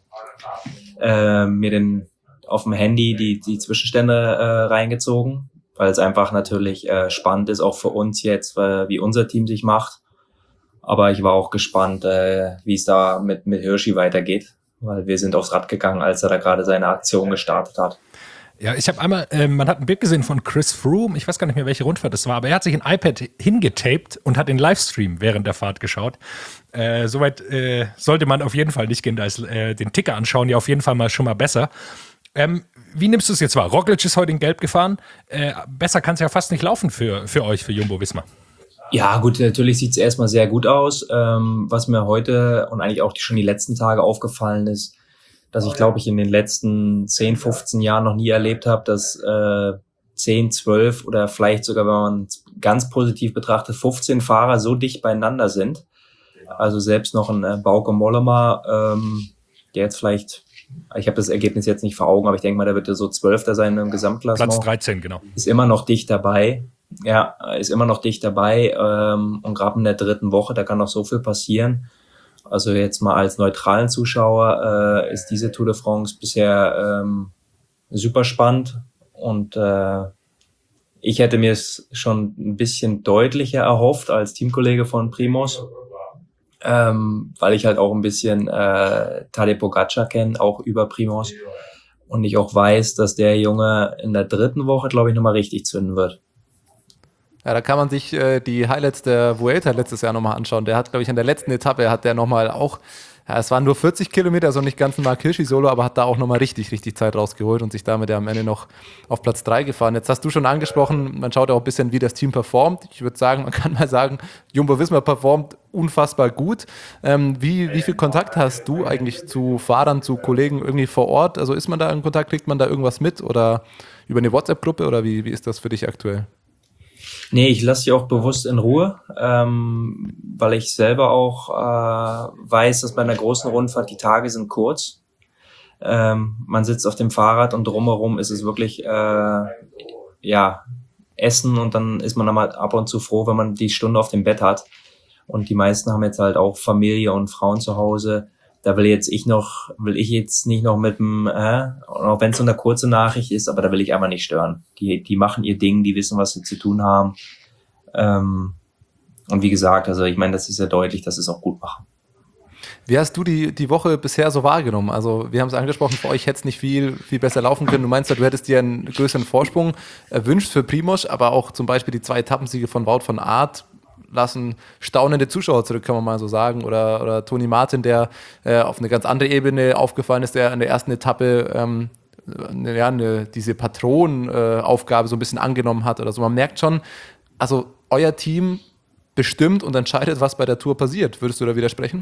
mir auf dem Handy die Zwischenstände reingezogen, weil es einfach natürlich spannend ist, auch für uns jetzt, wie unser Team sich macht. Aber ich war auch gespannt, wie es da mit Hirschi weitergeht, weil wir sind aufs Rad gegangen, als er da gerade seine Aktion gestartet hat. Ja, ich habe einmal, man hat ein Bild gesehen von Chris Froome, ich weiß gar nicht mehr, welche Rundfahrt das war, aber er hat sich ein iPad hingetaped und hat den Livestream während der Fahrt geschaut. Soweit sollte man auf jeden Fall nicht gehen, da ist den Ticker anschauen ja auf jeden Fall schon mal besser. Wie nimmst du es jetzt wahr? Roglic ist heute in Gelb gefahren, besser kann es ja fast nicht laufen für euch, für Jumbo-Visma. Ja gut, natürlich sieht es erstmal sehr gut aus. Was mir heute und eigentlich auch schon die letzten Tage aufgefallen ist, dass ich glaube ich in den letzten 10, 15 Jahren noch nie erlebt habe, dass 10, 12 oder vielleicht sogar, wenn man ganz positiv betrachtet, 15 Fahrer so dicht beieinander sind. Also selbst noch ein Bauke Mollema, der jetzt vielleicht, ich habe das Ergebnis jetzt nicht vor Augen, aber ich denke mal, der wird ja so 12. sein im Gesamtklassement. Platz 13, genau. Ist immer noch dicht dabei. Ja, ist immer noch dicht dabei und gerade in der dritten Woche, da kann noch so viel passieren. Also jetzt mal als neutralen Zuschauer ist diese Tour de France bisher super spannend und Ich hätte mir es schon ein bisschen deutlicher erhofft als Teamkollege von Primož, weil ich halt auch ein bisschen Tadej Pogačar kenne, auch über Primož. Und ich auch weiß, dass der Junge in der 3. Woche, glaube ich, nochmal richtig zünden wird. Ja, da kann man sich die Highlights der Vuelta letztes Jahr nochmal anschauen. Der hat, glaube ich, an der letzten Etappe hat der nochmal auch, ja, es waren nur 40 Kilometer, also nicht ganz ein Mark Hirschi-Solo, aber hat da auch nochmal richtig Zeit rausgeholt und sich damit ja am Ende noch auf Platz 3 gefahren. Jetzt hast du schon angesprochen, man schaut auch ein bisschen, wie das Team performt. Ich würde sagen, man kann mal sagen, Jumbo-Visma performt unfassbar gut. Wie viel Kontakt hast du eigentlich zu Fahrern, zu Kollegen irgendwie vor Ort? Also ist man da in Kontakt, kriegt man da irgendwas mit oder über eine WhatsApp-Gruppe oder wie ist das für dich aktuell? Nee, ich lasse die auch bewusst in Ruhe, weil ich selber auch weiß, dass bei einer großen Rundfahrt die Tage sind kurz. Man sitzt auf dem Fahrrad und drumherum ist es wirklich Essen und dann ist man mal ab und zu froh, wenn man die Stunde auf dem Bett hat. Und die meisten haben jetzt halt auch Familie und Frauen zu Hause. Da will ich jetzt nicht noch mit dem, auch wenn es so eine kurze Nachricht ist, aber da will ich einfach nicht stören. Die machen ihr Ding, die wissen, was sie zu tun haben. Und wie gesagt, also ich meine, das ist ja deutlich, dass sie es auch gut machen. Wie hast du die Woche bisher so wahrgenommen? Also wir haben es angesprochen, für euch hätte es nicht viel besser laufen können. Du meinst ja, du hättest dir einen größeren Vorsprung erwünscht für Primož, aber auch zum Beispiel die 2 Etappensiege von Wout van Aert lassen staunende Zuschauer zurück, kann man mal so sagen. Oder Tony Martin, der auf eine ganz andere Ebene aufgefallen ist, der in der ersten Etappe diese Patronenaufgabe so ein bisschen angenommen hat oder so. Man merkt schon, also euer Team bestimmt und entscheidet, was bei der Tour passiert. Würdest du da widersprechen?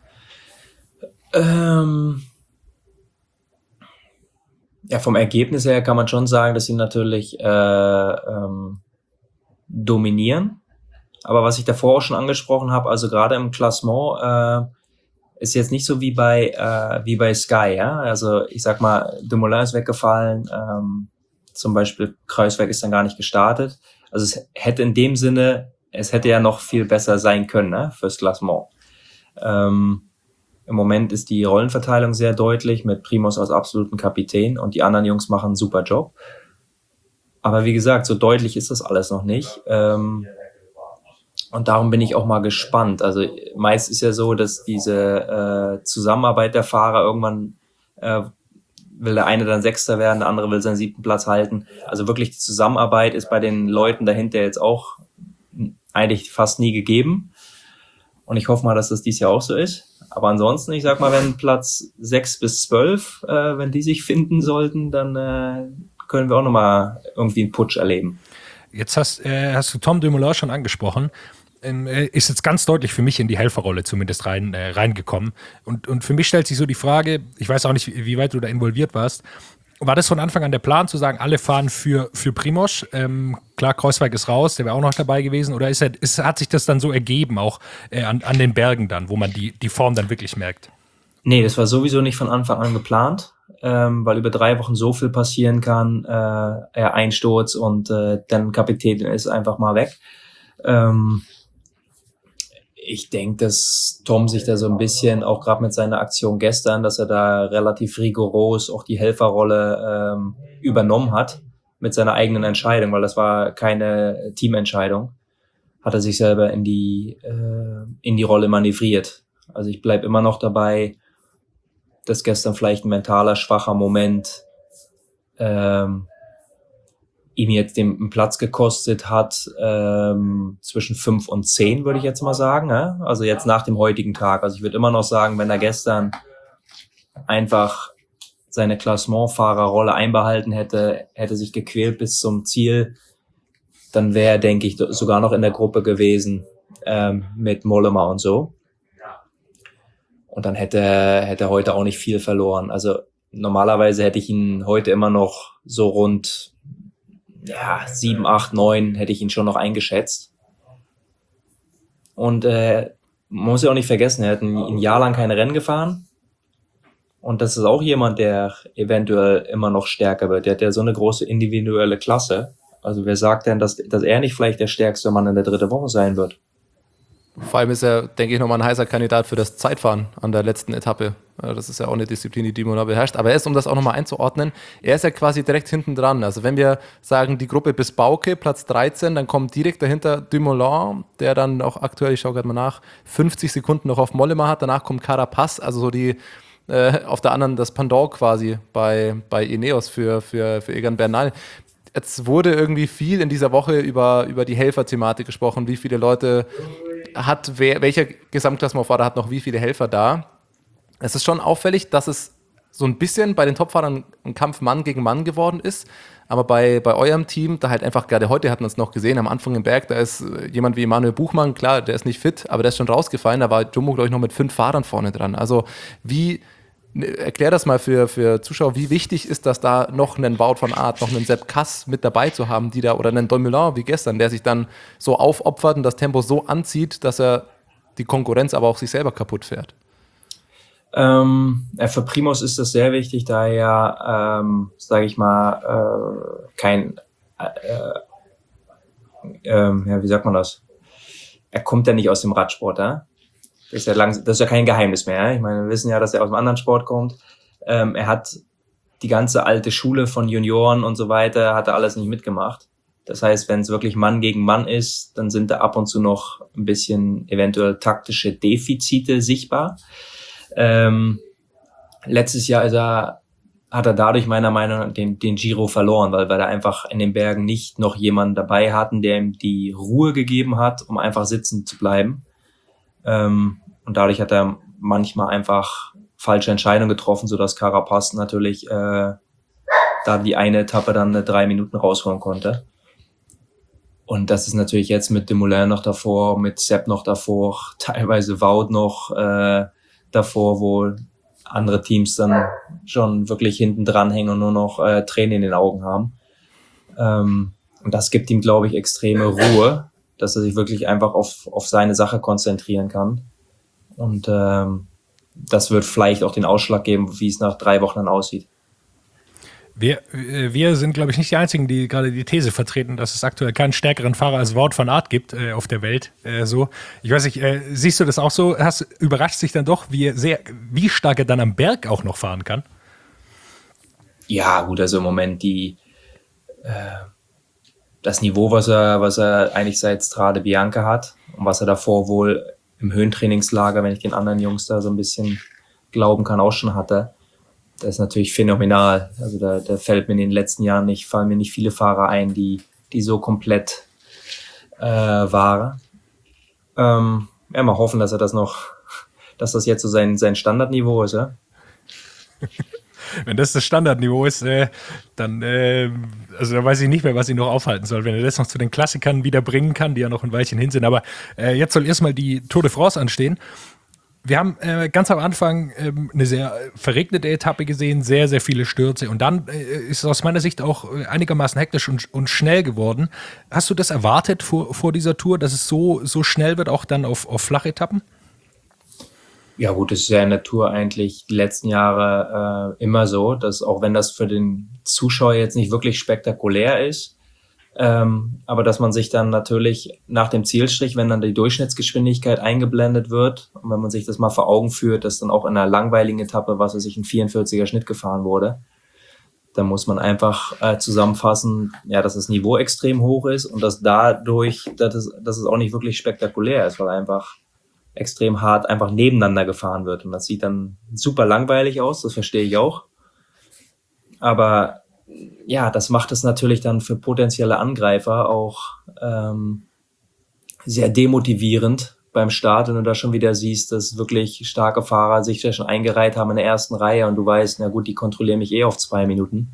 Ja, vom Ergebnis her kann man schon sagen, dass sie natürlich dominieren. Aber was ich davor auch schon angesprochen habe, also gerade im Klassement ist jetzt nicht so wie bei Sky, ja. Also ich sag mal, Dumoulin ist weggefallen, zum Beispiel Kruijswijk ist dann gar nicht gestartet. Also es hätte ja noch viel besser sein können, ne, fürs Klassement. Im Moment ist die Rollenverteilung sehr deutlich mit Primož als absoluten Kapitän und die anderen Jungs machen einen super Job. Aber wie gesagt, so deutlich ist das alles noch nicht. Und darum bin ich auch mal gespannt. Also meist ist ja so, dass diese Zusammenarbeit der Fahrer irgendwann will der eine dann Sechster werden, der andere will seinen 7. Platz halten. Also wirklich die Zusammenarbeit ist bei den Leuten dahinter jetzt auch eigentlich fast nie gegeben. Und ich hoffe mal, dass das dieses Jahr auch so ist. Aber ansonsten, ich sag mal, wenn Platz 6 bis 12, wenn die sich finden sollten, dann können wir auch nochmal irgendwie einen Putsch erleben. Jetzt hast du Tom Dumoulin schon angesprochen. Ist jetzt ganz deutlich für mich in die Helferrolle zumindest reingekommen. Und für mich stellt sich so die Frage, ich weiß auch nicht, wie weit du da involviert warst, war das von Anfang an der Plan, zu sagen, alle fahren für Primož? Klar, Kruijswijk ist raus, der wäre auch noch dabei gewesen. Oder hat sich das dann so ergeben, auch an den Bergen dann, wo man die Form dann wirklich merkt? Nee, das war sowieso nicht von Anfang an geplant, weil über 3 Wochen so viel passieren kann. Einsturz und dann Kapitän ist einfach mal weg. Ich denke, dass Tom sich da so ein bisschen, auch gerade mit seiner Aktion gestern, dass er da relativ rigoros auch die Helferrolle übernommen hat mit seiner eigenen Entscheidung, weil das war keine Teamentscheidung, hat er sich selber in die Rolle manövriert. Also ich bleib immer noch dabei, dass gestern vielleicht ein mentaler, schwacher Moment ihm jetzt den Platz gekostet hat, zwischen 5 und 10, würde ich jetzt mal sagen. Ja? Also jetzt nach dem heutigen Tag. Also ich würde immer noch sagen, wenn er gestern einfach seine Klassementfahrerrolle einbehalten hätte sich gequält bis zum Ziel, dann wäre er, denke ich, sogar noch in der Gruppe gewesen mit Mollema und so. Und dann hätte er heute auch nicht viel verloren. Also normalerweise hätte ich ihn heute immer noch so rund 7, 8, 9 hätte ich ihn schon noch eingeschätzt. Und man muss ja auch nicht vergessen, er hat ein Jahr lang keine Rennen gefahren. Und das ist auch jemand, der eventuell immer noch stärker wird. Der hat ja so eine große individuelle Klasse. Also wer sagt denn, dass er nicht vielleicht der stärkste Mann in der 3. Woche sein wird? Vor allem ist er, denke ich, nochmal ein heißer Kandidat für das Zeitfahren an der letzten Etappe. Das ist ja auch eine Disziplin, die Dumoulin beherrscht. Aber er ist, um das auch nochmal einzuordnen, er ist ja quasi direkt hinten dran. Also wenn wir sagen, die Gruppe bis Bauke, Platz 13, dann kommt direkt dahinter Dumoulin, der dann auch aktuell, ich schaue gerade mal nach, 50 Sekunden noch auf Mollema hat. Danach kommt Carapaz, also so die auf der anderen das Pendant quasi bei Ineos für Egan Bernal. Jetzt wurde irgendwie viel in dieser Woche über die Helfer-Thematik gesprochen, wie viele Leute hat, welcher Gesamtklassementfahrer hat noch wie viele Helfer da. Es ist schon auffällig, dass es so ein bisschen bei den Topfahrern ein Kampf Mann gegen Mann geworden ist, aber bei eurem Team, da halt einfach, gerade heute hatten wir es noch gesehen, am Anfang im Berg, da ist jemand wie Emanuel Buchmann, klar, der ist nicht fit, aber der ist schon rausgefallen, da war Jumbo, glaube ich, noch mit 5 Fahrern vorne dran. Also erklär das mal für Zuschauer, wie wichtig ist das da noch einen Wout van Aert, noch einen Sepp Kuss mit dabei zu haben, die da, oder einen Dumoulin wie gestern, der sich dann so aufopfert und das Tempo so anzieht, dass er die Konkurrenz, aber auch sich selber kaputt fährt. Für Primoz ist das sehr wichtig, da er, sage ich mal, kein, wie sagt man das? Er kommt ja nicht aus dem Radsport, Das ist ja kein Geheimnis mehr. Ich meine, wir wissen ja, dass er aus einem anderen Sport kommt. Er hat die ganze alte Schule von Junioren und so weiter, hat er alles nicht mitgemacht. Das heißt, wenn es wirklich Mann gegen Mann ist, dann sind da ab und zu noch ein bisschen eventuell taktische Defizite sichtbar. Letztes Jahr hat er dadurch meiner Meinung nach den Giro verloren, weil wir da einfach in den Bergen nicht noch jemanden dabei hatten, der ihm die Ruhe gegeben hat, um einfach sitzen zu bleiben. Und dadurch hat er manchmal einfach falsche Entscheidungen getroffen, sodass Carapaz natürlich da die eine Etappe dann 3 Minuten rausholen konnte. Und das ist natürlich jetzt mit Dumoulin noch davor, mit Sepp noch davor, teilweise Wout noch davor, wo andere Teams dann schon wirklich hinten dran hängen und nur noch Tränen in den Augen haben. Und das gibt ihm, glaube ich, extreme Ruhe, dass er sich wirklich einfach auf seine Sache konzentrieren kann. Und das wird vielleicht auch den Ausschlag geben, wie es nach 3 Wochen dann aussieht. Wir sind, glaube ich, nicht die Einzigen, die gerade die These vertreten, dass es aktuell keinen stärkeren Fahrer als Wout van Aert gibt auf der Welt. So, ich weiß nicht, siehst du das auch so? Überrascht sich dann doch, wie stark er dann am Berg auch noch fahren kann? Ja, gut, also im Moment das Niveau, was er eigentlich seit Strade Bianca hat und was er davor wohl im Höhentrainingslager, wenn ich den anderen Jungs da so ein bisschen glauben kann, auch schon hatte. Das ist natürlich phänomenal. Also da fallen mir in den letzten Jahren nicht viele Fahrer ein, die so komplett waren. Mal hoffen, dass das jetzt so sein Standardniveau ist, ja. Wenn das Standardniveau ist, dann weiß ich nicht mehr, was ich noch aufhalten soll, wenn er das noch zu den Klassikern wieder bringen kann, die ja noch ein Weilchen hin sind. Aber jetzt soll erstmal die Tour de France anstehen. Wir haben ganz am Anfang eine sehr verregnete Etappe gesehen, sehr, sehr viele Stürze. Und dann ist es aus meiner Sicht auch einigermaßen hektisch und schnell geworden. Hast du das erwartet vor dieser Tour, dass es so schnell wird, auch dann auf Flachetappen? Ja gut, es ist ja in der Tour eigentlich die letzten Jahre immer so, dass auch wenn das für den Zuschauer jetzt nicht wirklich spektakulär ist, aber dass man sich dann natürlich nach dem Zielstrich, wenn dann die Durchschnittsgeschwindigkeit eingeblendet wird und wenn man sich das mal vor Augen führt, dass dann auch in einer langweiligen Etappe, ein 44er Schnitt gefahren wurde, dann muss man einfach zusammenfassen, ja, dass das Niveau extrem hoch ist und dass dadurch, dass es auch nicht wirklich spektakulär ist, weil einfach extrem hart einfach nebeneinander gefahren wird und das sieht dann super langweilig aus, das verstehe ich auch, aber ja, das macht es natürlich dann für potenzielle Angreifer auch sehr demotivierend beim Start, wenn du da schon wieder siehst, dass wirklich starke Fahrer sich ja schon eingereiht haben in der ersten Reihe und du weißt, na gut, die kontrollieren mich auf 2 Minuten.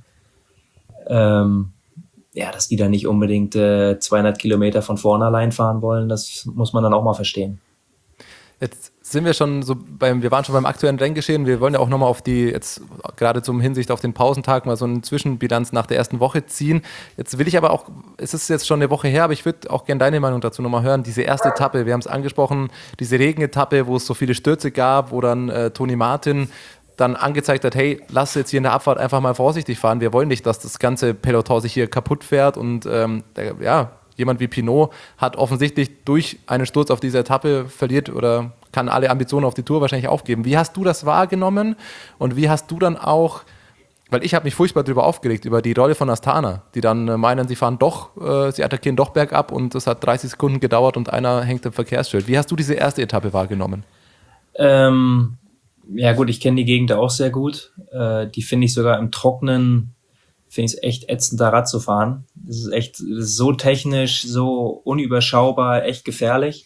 Dass die da nicht unbedingt 200 Kilometer von vorne allein fahren wollen, das muss man dann auch mal verstehen. Jetzt sind wir schon so wir waren schon beim aktuellen Renngeschehen. Wir wollen ja auch nochmal auf jetzt gerade zum Hinsicht auf den Pausentag mal so eine Zwischenbilanz nach der ersten Woche ziehen. Jetzt will ich aber auch, es ist jetzt schon eine Woche her, aber ich würde auch gerne deine Meinung dazu nochmal hören. Diese erste Etappe, wir haben es angesprochen, diese Regenetappe, wo es so viele Stürze gab, wo dann Tony Martin dann angezeigt hat, hey, lass jetzt hier in der Abfahrt einfach mal vorsichtig fahren. Wir wollen nicht, dass das ganze Peloton sich hier kaputt fährt und jemand wie Pinot hat offensichtlich durch einen Sturz auf dieser Etappe verliert oder kann alle Ambitionen auf die Tour wahrscheinlich aufgeben. Wie hast du das wahrgenommen und wie hast du dann auch, weil ich habe mich furchtbar darüber aufgeregt, über die Rolle von Astana, die dann meinen, sie attackieren doch bergab und das hat 30 Sekunden gedauert und einer hängt im Verkehrsschild. Wie hast du diese erste Etappe wahrgenommen? Ja gut, ich kenne die Gegend auch sehr gut. Die finde ich sogar im Trockenen, finde ich es echt ätzend, da Rad zu fahren. Das ist so technisch, so unüberschaubar, echt gefährlich.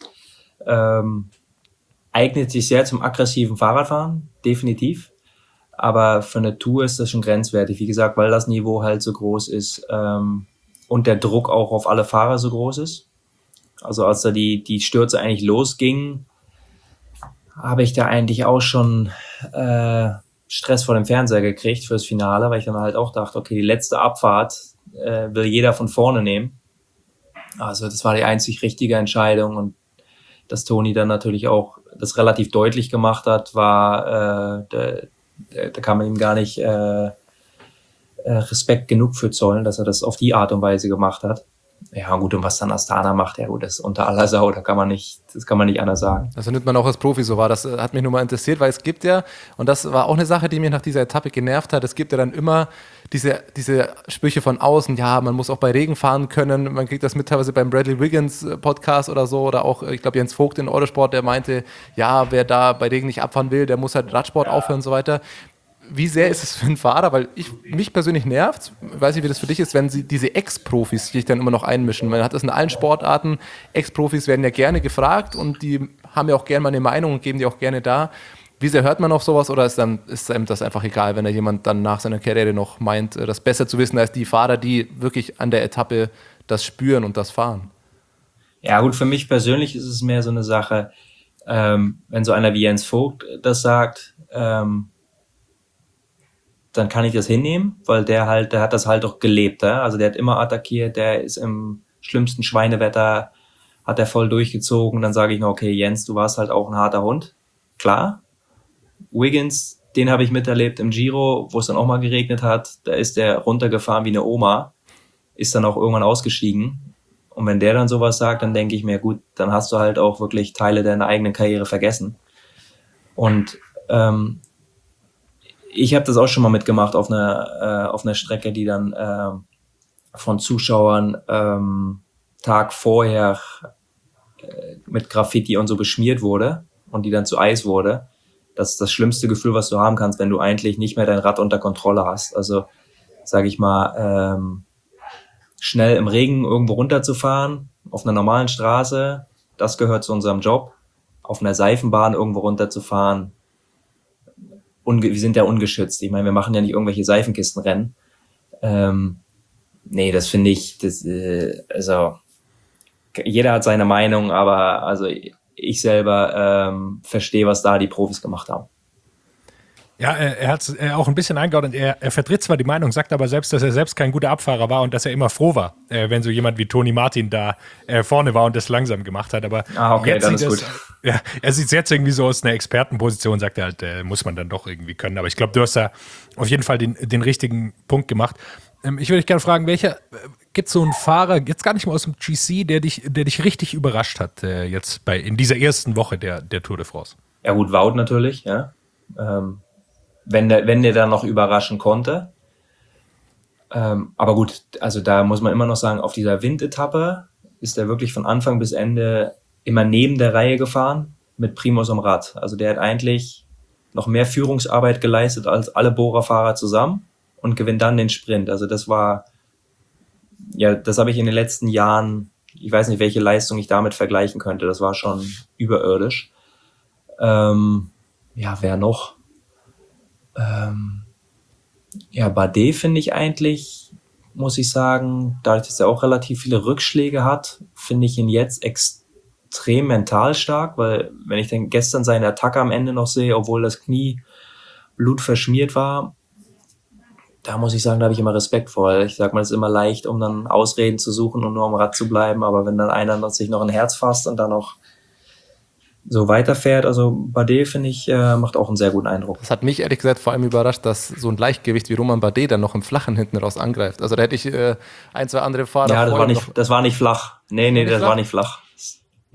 Eignet sich sehr zum aggressiven Fahrradfahren, definitiv. Aber für eine Tour ist das schon grenzwertig, wie gesagt, weil das Niveau halt so groß ist und der Druck auch auf alle Fahrer so groß ist. Also als da die Stürze eigentlich losgingen, habe ich da eigentlich auch schon Stress vor dem Fernseher gekriegt fürs Finale, weil ich dann halt auch dachte, okay, die letzte Abfahrt will jeder von vorne nehmen. Also das war die einzig richtige Entscheidung und dass Toni dann natürlich auch das relativ deutlich gemacht hat, war, da kann man ihm gar nicht Respekt genug für zollen, dass er das auf die Art und Weise gemacht hat. Ja gut, und was dann Astana macht, ja gut, das ist unter aller Sau, das kann man nicht anders sagen. Also nimmt man auch als Profi so wahr, das hat mich nur mal interessiert, weil es gibt ja, und das war auch eine Sache, die mir nach dieser Etappe genervt hat, es gibt ja dann immer diese Sprüche von außen, ja, man muss auch bei Regen fahren können, man kriegt das mit teilweise beim Bradley Wiggins Podcast oder so, oder auch, ich glaube, Jens Vogt in Eurosport, der meinte, ja, wer da bei Regen nicht abfahren will, der muss halt Radsport aufhören und so weiter. Wie sehr ist es für einen Fahrer? Weil mich persönlich nervt, weiß nicht, wie das für dich ist, wenn diese Ex-Profis sich dann immer noch einmischen. Man hat das in allen Sportarten. Ex-Profis werden ja gerne gefragt und die haben ja auch gerne mal eine Meinung und geben die auch gerne da. Wie sehr hört man auf sowas oder ist einem das einfach egal, wenn da jemand dann nach seiner Karriere noch meint, das besser zu wissen als die Fahrer, die wirklich an der Etappe das spüren und das fahren? Ja gut, für mich persönlich ist es mehr so eine Sache, wenn so einer wie Jens Vogt das sagt, dann kann ich das hinnehmen, weil der hat das halt auch gelebt. Ja? Also der hat immer attackiert, der ist im schlimmsten Schweinewetter, hat er voll durchgezogen. Dann sage ich noch, okay, Jens, du warst halt auch ein harter Hund. Klar. Wiggins, den habe ich miterlebt im Giro, wo es dann auch mal geregnet hat. Da ist der runtergefahren wie eine Oma, ist dann auch irgendwann ausgestiegen. Und wenn der dann sowas sagt, dann denke ich mir, gut, dann hast du halt auch wirklich Teile deiner eigenen Karriere vergessen. Und ich habe das auch schon mal mitgemacht auf einer Strecke, die dann von Zuschauern Tag vorher mit Graffiti und so beschmiert wurde und die dann zu Eis wurde. Das ist das schlimmste Gefühl, was du haben kannst, wenn du eigentlich nicht mehr dein Rad unter Kontrolle hast. Also, sage ich mal, schnell im Regen irgendwo runterzufahren, auf einer normalen Straße, das gehört zu unserem Job. Auf einer Seifenbahn irgendwo runterzufahren, wir sind ja ungeschützt. Ich meine, wir machen ja nicht irgendwelche Seifenkistenrennen. Nee, das finde ich, also jeder hat seine Meinung, aber also ich selber verstehe, was da die Profis gemacht haben. Ja, er hat es auch ein bisschen eingeordnet. Er vertritt zwar die Meinung, sagt aber selbst, dass er selbst kein guter Abfahrer war und dass er immer froh war, wenn so jemand wie Toni Martin da vorne war und das langsam gemacht hat. Aber okay, jetzt dann ist gut. Ja, er sieht es jetzt irgendwie so aus einer Expertenposition, sagt er halt, muss man dann doch irgendwie können. Aber ich glaube, du hast da auf jeden Fall den richtigen Punkt gemacht. Ich würde dich gerne fragen, gibt es so einen Fahrer, jetzt gar nicht mal aus dem GC, der dich richtig überrascht hat, jetzt in dieser ersten Woche der Tour de France? Ja gut, Wout natürlich, ja. Wenn der dann noch überraschen konnte. Aber gut, also da muss man immer noch sagen, auf dieser Windetappe ist er wirklich von Anfang bis Ende immer neben der Reihe gefahren mit Primož am Rad. Also der hat eigentlich noch mehr Führungsarbeit geleistet als alle Bora-Fahrer zusammen und gewinnt dann den Sprint. Also das war, ja, das habe ich in den letzten Jahren, ich weiß nicht, welche Leistung ich damit vergleichen könnte. Das war schon überirdisch. Ja, wer noch? Ja, Bardet finde ich eigentlich, muss ich sagen, dadurch, dass er auch relativ viele Rückschläge hat, finde ich ihn jetzt extrem mental stark, weil wenn ich dann gestern seine Attacke am Ende noch sehe, obwohl das Knie blutverschmiert war, da muss ich sagen, da habe ich immer Respekt vor. Ich sag mal, es ist immer leicht, um dann Ausreden zu suchen und nur am Rad zu bleiben, aber wenn dann einer sich noch ein Herz fasst und dann noch so weiterfährt, also Bardet, finde ich, macht auch einen sehr guten Eindruck. Das hat mich ehrlich gesagt vor allem überrascht, dass so ein Leichtgewicht wie Romain Bardet dann noch im Flachen hinten raus angreift. Also da hätte ich ein, zwei andere Fahrer... Ja, das war nicht flach. Nee, das war nicht flach.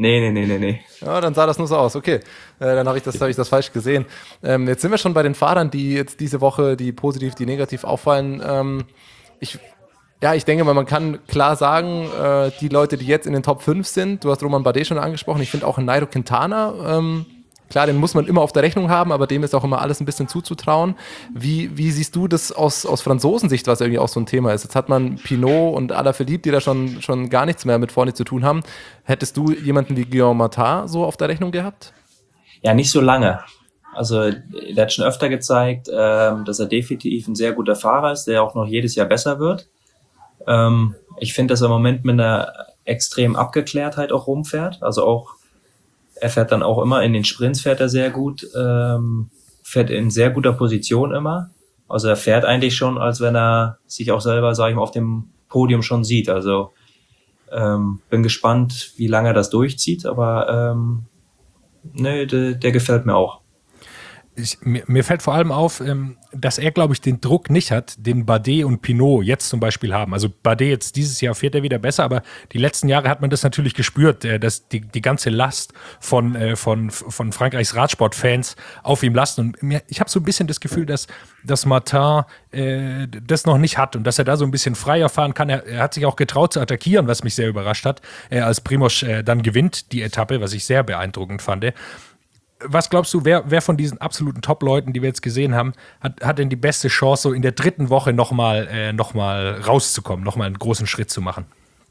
Nee. Ja, dann sah das nur so aus. Okay, dann habe ich das falsch gesehen. Jetzt sind wir schon bei den Fahrern, die jetzt diese Woche, die positiv, die negativ auffallen. Ich denke mal, man kann klar sagen, die Leute, die jetzt in den Top 5 sind, du hast Romain Bardet schon angesprochen, ich finde auch Nairo Quintana, klar, den muss man immer auf der Rechnung haben, aber dem ist auch immer alles ein bisschen zuzutrauen. Wie siehst du das aus Franzosensicht, was irgendwie auch so ein Thema ist? Jetzt hat man Pinot und Alaphilippe, die da schon gar nichts mehr mit vorne zu tun haben. Hättest du jemanden wie Guillaume Martin so auf der Rechnung gehabt? Ja, nicht so lange. Also der hat schon öfter gezeigt, dass er definitiv ein sehr guter Fahrer ist, der auch noch jedes Jahr besser wird. Ich finde, dass er im Moment mit einer extremen Abgeklärtheit auch rumfährt. Also auch, er fährt dann auch immer in den Sprints, fährt er sehr gut, fährt in sehr guter Position immer. Also er fährt eigentlich schon, als wenn er sich auch selber, sage ich mal, auf dem Podium schon sieht. Also bin gespannt, wie lange er das durchzieht, aber der gefällt mir auch. Mir fällt vor allem auf, dass er, glaube ich, den Druck nicht hat, den Bardet und Pinot jetzt zum Beispiel haben. Also Bardet jetzt dieses Jahr fährt er wieder besser, aber die letzten Jahre hat man das natürlich gespürt, dass die ganze Last von Frankreichs Radsportfans auf ihm lasten. Und ich habe so ein bisschen das Gefühl, dass Martin das noch nicht hat und dass er da so ein bisschen freier fahren kann. Er hat sich auch getraut zu attackieren, was mich sehr überrascht hat, als Primož dann gewinnt die Etappe, was ich sehr beeindruckend fand. Was glaubst du, wer von diesen absoluten Top-Leuten, die wir jetzt gesehen haben, hat denn die beste Chance, so in der dritten Woche noch mal rauszukommen, noch mal einen großen Schritt zu machen?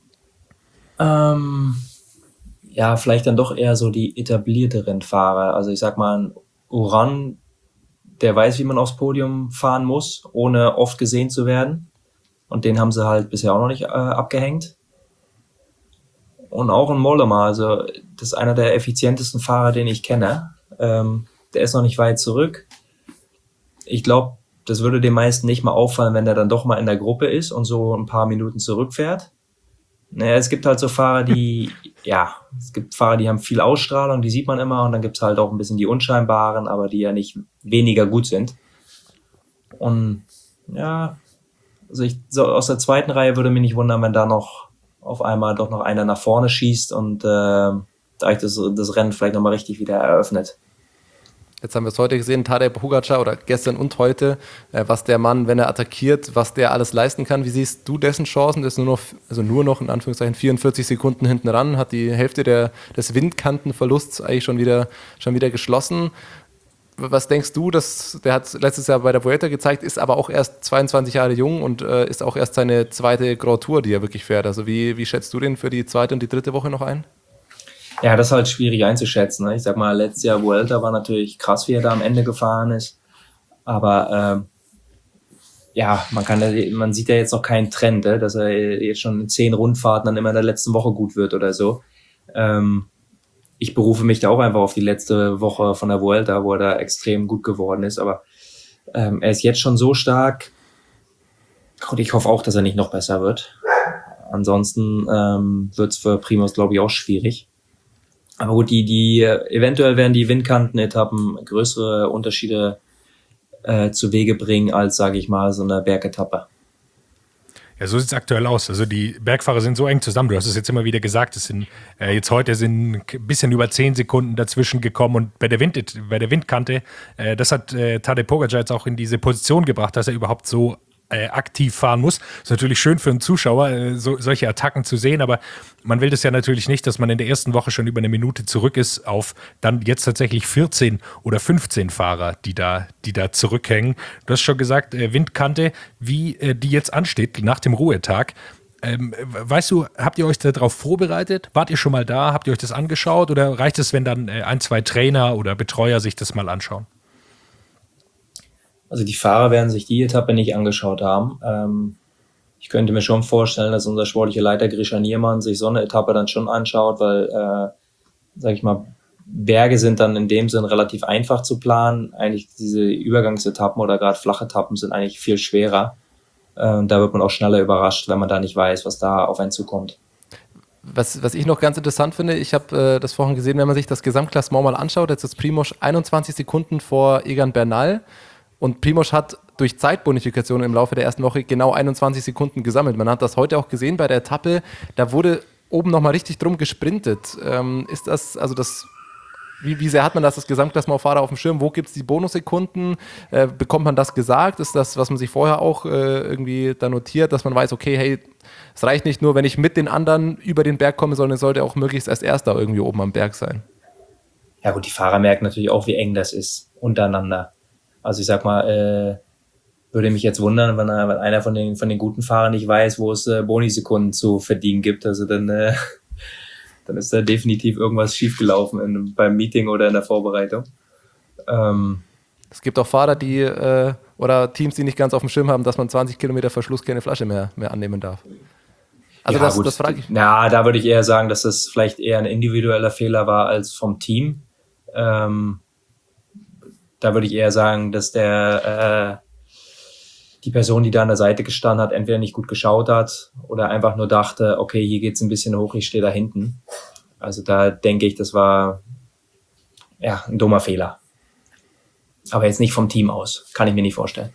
Ja, vielleicht dann doch eher so die etablierteren Fahrer. Also ich sag mal, ein Uran, der weiß, wie man aufs Podium fahren muss, ohne oft gesehen zu werden. Und den haben sie halt bisher auch noch nicht abgehängt. Und auch ein Mollema, also das ist einer der effizientesten Fahrer, den ich kenne. Der ist noch nicht weit zurück. Ich glaube, das würde den meisten nicht mal auffallen, wenn der dann doch mal in der Gruppe ist und so ein paar Minuten zurückfährt. Naja, es gibt halt so Fahrer, es gibt Fahrer, die haben viel Ausstrahlung, die sieht man immer, und dann gibt's halt auch ein bisschen die unscheinbaren, aber die ja nicht weniger gut sind. Und ja, also so aus der zweiten Reihe würde mich nicht wundern, wenn da noch auf einmal doch noch einer nach vorne schießt und da das Rennen vielleicht nochmal richtig wieder eröffnet. Jetzt haben wir es heute gesehen, Tadej Pogačar, oder gestern und heute, was der Mann, wenn er attackiert, was der alles leisten kann. Wie siehst du dessen Chancen? Der ist nur noch in Anführungszeichen 44 Sekunden hinten ran, hat die Hälfte des Windkantenverlusts eigentlich schon wieder geschlossen. Was denkst du, der hat letztes Jahr bei der Vuelta gezeigt, ist aber auch erst 22 Jahre jung und ist auch erst seine zweite Grand Tour, die er wirklich fährt. Also wie schätzt du den für die zweite und die dritte Woche noch ein? Ja, das ist halt schwierig einzuschätzen. Ne? Ich sag mal, letztes Jahr Vuelta war natürlich krass, wie er da am Ende gefahren ist. Aber man sieht ja jetzt noch keinen Trend, dass er jetzt schon in 10 Rundfahrten dann immer in der letzten Woche gut wird oder so. Ich berufe mich da auch einfach auf die letzte Woche von der Vuelta, wo er da extrem gut geworden ist. Aber er ist jetzt schon so stark und ich hoffe auch, dass er nicht noch besser wird. Ansonsten wird es für Primož, glaube ich, auch schwierig. Aber gut, eventuell werden die Windkanten-Etappen größere Unterschiede zu Wege bringen als, sage ich mal, so eine Bergetappe. Ja, so sieht es aktuell aus. Also die Bergfahrer sind so eng zusammen. Du hast es jetzt immer wieder gesagt. Es sind heute ein bisschen über 10 Sekunden dazwischen gekommen. Und bei der Windkante, das hat Tadej Pogačar jetzt auch in diese Position gebracht, dass er überhaupt so aktiv fahren muss. Ist natürlich schön für einen Zuschauer, solche Attacken zu sehen, aber man will das ja natürlich nicht, dass man in der ersten Woche schon über eine Minute zurück ist auf dann jetzt tatsächlich 14 oder 15 Fahrer, die da zurückhängen. Du hast schon gesagt, Windkante, wie die jetzt ansteht nach dem Ruhetag. Weißt du, habt ihr euch darauf vorbereitet? Wart ihr schon mal da? Habt ihr euch das angeschaut? Oder reicht es, wenn dann 1, 2 Trainer oder Betreuer sich das mal anschauen? Also die Fahrer werden sich die Etappe nicht angeschaut haben. Ich könnte mir schon vorstellen, dass unser sportlicher Leiter Grisha Niermann sich so eine Etappe dann schon anschaut, weil, sag ich mal, Berge sind dann in dem Sinn relativ einfach zu planen. Eigentlich diese Übergangsetappen oder gerade flache Etappen sind eigentlich viel schwerer. Da wird man auch schneller überrascht, wenn man da nicht weiß, was da auf einen zukommt. Was ich noch ganz interessant finde, ich habe das vorhin gesehen, wenn man sich das Gesamtklassement mal anschaut, jetzt ist Primož 21 Sekunden vor Egan Bernal. Und Primož hat durch Zeitbonifikation im Laufe der ersten Woche genau 21 Sekunden gesammelt. Man hat das heute auch gesehen bei der Etappe. Da wurde oben nochmal richtig drum gesprintet. Ist das, also das, wie sehr hat man das Gesamtklassement-Fahrer auf dem Schirm? Wo gibt es die Bonussekunden? Bekommt man das gesagt? Ist das, was man sich vorher auch irgendwie da notiert, dass man weiß, okay, hey, es reicht nicht nur, wenn ich mit den anderen über den Berg komme, sondern es sollte auch möglichst als Erster irgendwie oben am Berg sein. Ja gut, die Fahrer merken natürlich auch, wie eng das ist untereinander. Also ich sag mal, würde mich jetzt wundern, wenn einer von den guten Fahrern nicht weiß, wo es Bonisekunden zu verdienen gibt. Also dann ist da definitiv irgendwas schiefgelaufen beim Meeting oder in der Vorbereitung. Es gibt auch Fahrer, oder Teams, die nicht ganz auf dem Schirm haben, dass man 20 Kilometer vor Schluss keine Flasche mehr annehmen darf. Also ja, das frage ich. Ja, da würde ich eher sagen, dass das vielleicht eher ein individueller Fehler war als vom Team. Da würde ich eher sagen, dass die Person, die da an der Seite gestanden hat, entweder nicht gut geschaut hat oder einfach nur dachte, okay, hier geht's ein bisschen hoch, ich stehe da hinten. Also da denke ich, das war ja ein dummer Fehler. Aber jetzt nicht vom Team aus, kann ich mir nicht vorstellen.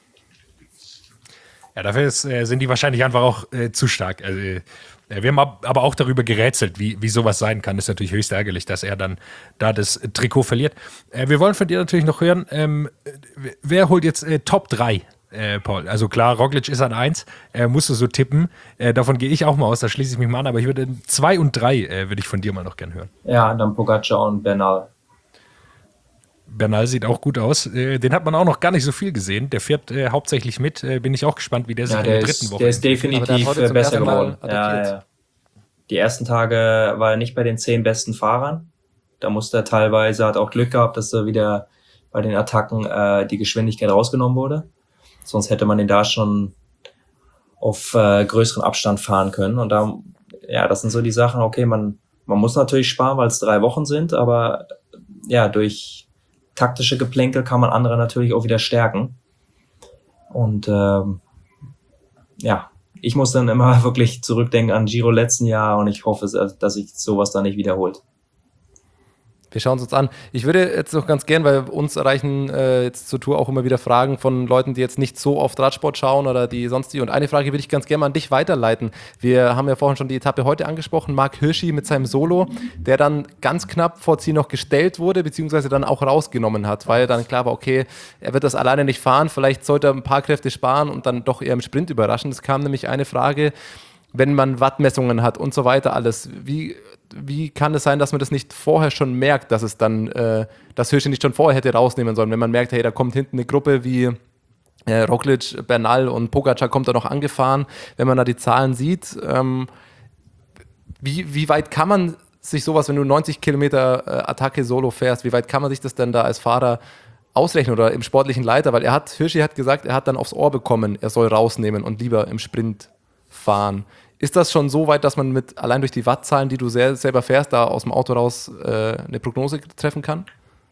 Ja, dafür sind die wahrscheinlich einfach auch zu stark. Also, wir haben aber auch darüber gerätselt, wie sowas sein kann. Das ist natürlich höchst ärgerlich, dass er dann da das Trikot verliert. Wir wollen von dir natürlich noch hören, wer holt jetzt Top 3? Paul, also klar, Roglic ist an 1, musst du so tippen. Davon gehe ich auch mal aus, da schließe ich mich mal an, aber ich würde 2 und 3 würde ich von dir mal noch gern hören. Ja, dann Pogacar und Bernal. Bernal sieht auch gut aus. Den hat man auch noch gar nicht so viel gesehen. Der fährt hauptsächlich mit. Bin ich auch gespannt, wie der sich in der dritten Woche... Der ist definitiv besser geworden. Ja. Die ersten Tage war er nicht bei den 10 besten Fahrern. Da musste er teilweise, hat auch Glück gehabt, dass er wieder bei den Attacken die Geschwindigkeit rausgenommen wurde. Sonst hätte man ihn da schon auf größeren Abstand fahren können. Und da, ja, das sind so die Sachen, okay, man muss natürlich sparen, weil es 3 Wochen sind, aber ja, durch taktische Geplänkel kann man andere natürlich auch wieder stärken. Und ja, ich muss dann immer wirklich zurückdenken an Giro letzten Jahr und ich hoffe, dass sich sowas dann nicht wiederholt. Wir schauen es uns an. Ich würde jetzt noch ganz gern, weil uns erreichen jetzt zur Tour auch immer wieder Fragen von Leuten, die jetzt nicht so oft Radsport schauen oder die sonst die. Und eine Frage würde ich ganz gerne mal an dich weiterleiten. Wir haben ja vorhin schon die Etappe heute angesprochen. Marc Hirschi mit seinem Solo, der dann ganz knapp vor Ziel noch gestellt wurde, beziehungsweise dann auch rausgenommen hat, weil dann klar war, okay, er wird das alleine nicht fahren. Vielleicht sollte er ein paar Kräfte sparen und dann doch eher im Sprint überraschen. Es kam nämlich eine Frage, wenn man Wattmessungen hat und so weiter alles. Wie kann es sein, dass man das nicht vorher schon merkt, dass es dann, dass Hirschi nicht schon vorher hätte rausnehmen sollen, wenn man merkt, hey, da kommt hinten eine Gruppe wie Roglic, Bernal und Pogacar kommt da noch angefahren, wenn man da die Zahlen sieht. Wie weit kann man sich sowas, wenn du 90 Kilometer Attacke Solo fährst, wie weit kann man sich das denn da als Fahrer ausrechnen oder im sportlichen Leiter? Weil Hirschi hat gesagt, er hat dann aufs Ohr bekommen, er soll rausnehmen und lieber im Sprint fahren. Ist das schon so weit, dass man allein durch die Wattzahlen, die du selber fährst, da aus dem Auto raus eine Prognose treffen kann?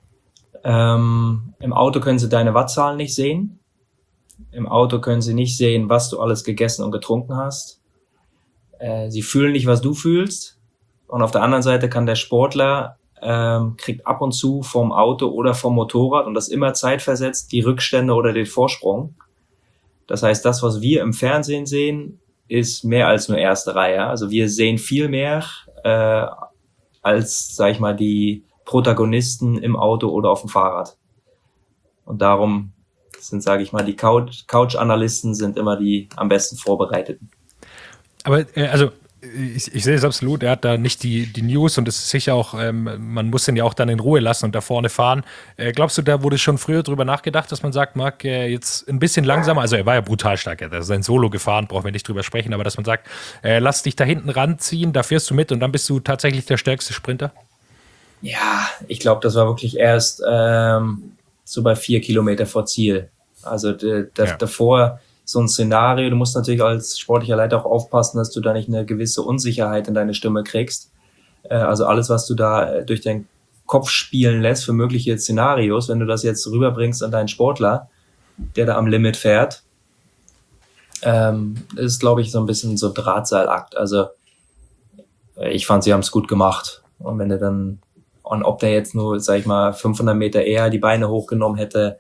Im Auto können sie deine Wattzahlen nicht sehen. Im Auto können sie nicht sehen, was du alles gegessen und getrunken hast. Sie fühlen nicht, was du fühlst. Und auf der anderen Seite kann der Sportler kriegt ab und zu vom Auto oder vom Motorrad, und das immer zeitversetzt, die Rückstände oder den Vorsprung. Das heißt, das, was wir im Fernsehen sehen, ist mehr als nur erste Reihe. Also wir sehen viel mehr als, sag ich mal, die Protagonisten im Auto oder auf dem Fahrrad. Und darum sind, sage ich mal, die Couch-Analysten sind immer die am besten Vorbereiteten. Aber ich sehe es absolut, er hat da nicht die News und es ist sicher auch, man muss ihn ja auch dann in Ruhe lassen und da vorne fahren. Glaubst du, da wurde schon früher drüber nachgedacht, dass man sagt, Marc, jetzt ein bisschen langsamer, also er war ja brutal stark, er hat sein Solo gefahren, brauchen wir nicht drüber sprechen, aber dass man sagt, lass dich da hinten ranziehen, da fährst du mit und dann bist du tatsächlich der stärkste Sprinter? Ja, ich glaube, das war wirklich erst so bei 4 Kilometer vor Ziel. Also davor so ein Szenario, du musst natürlich als sportlicher Leiter auch aufpassen, dass du da nicht eine gewisse Unsicherheit in deine Stimme kriegst. Also alles, was du da durch deinen Kopf spielen lässt für mögliche Szenarios, wenn du das jetzt rüberbringst an deinen Sportler, der da am Limit fährt, ist, glaube ich, so ein bisschen so Drahtseilakt. Also ich fand, sie haben es gut gemacht. Und wenn du dann, und ob der jetzt nur, sag ich mal, 500 Meter eher die Beine hochgenommen hätte,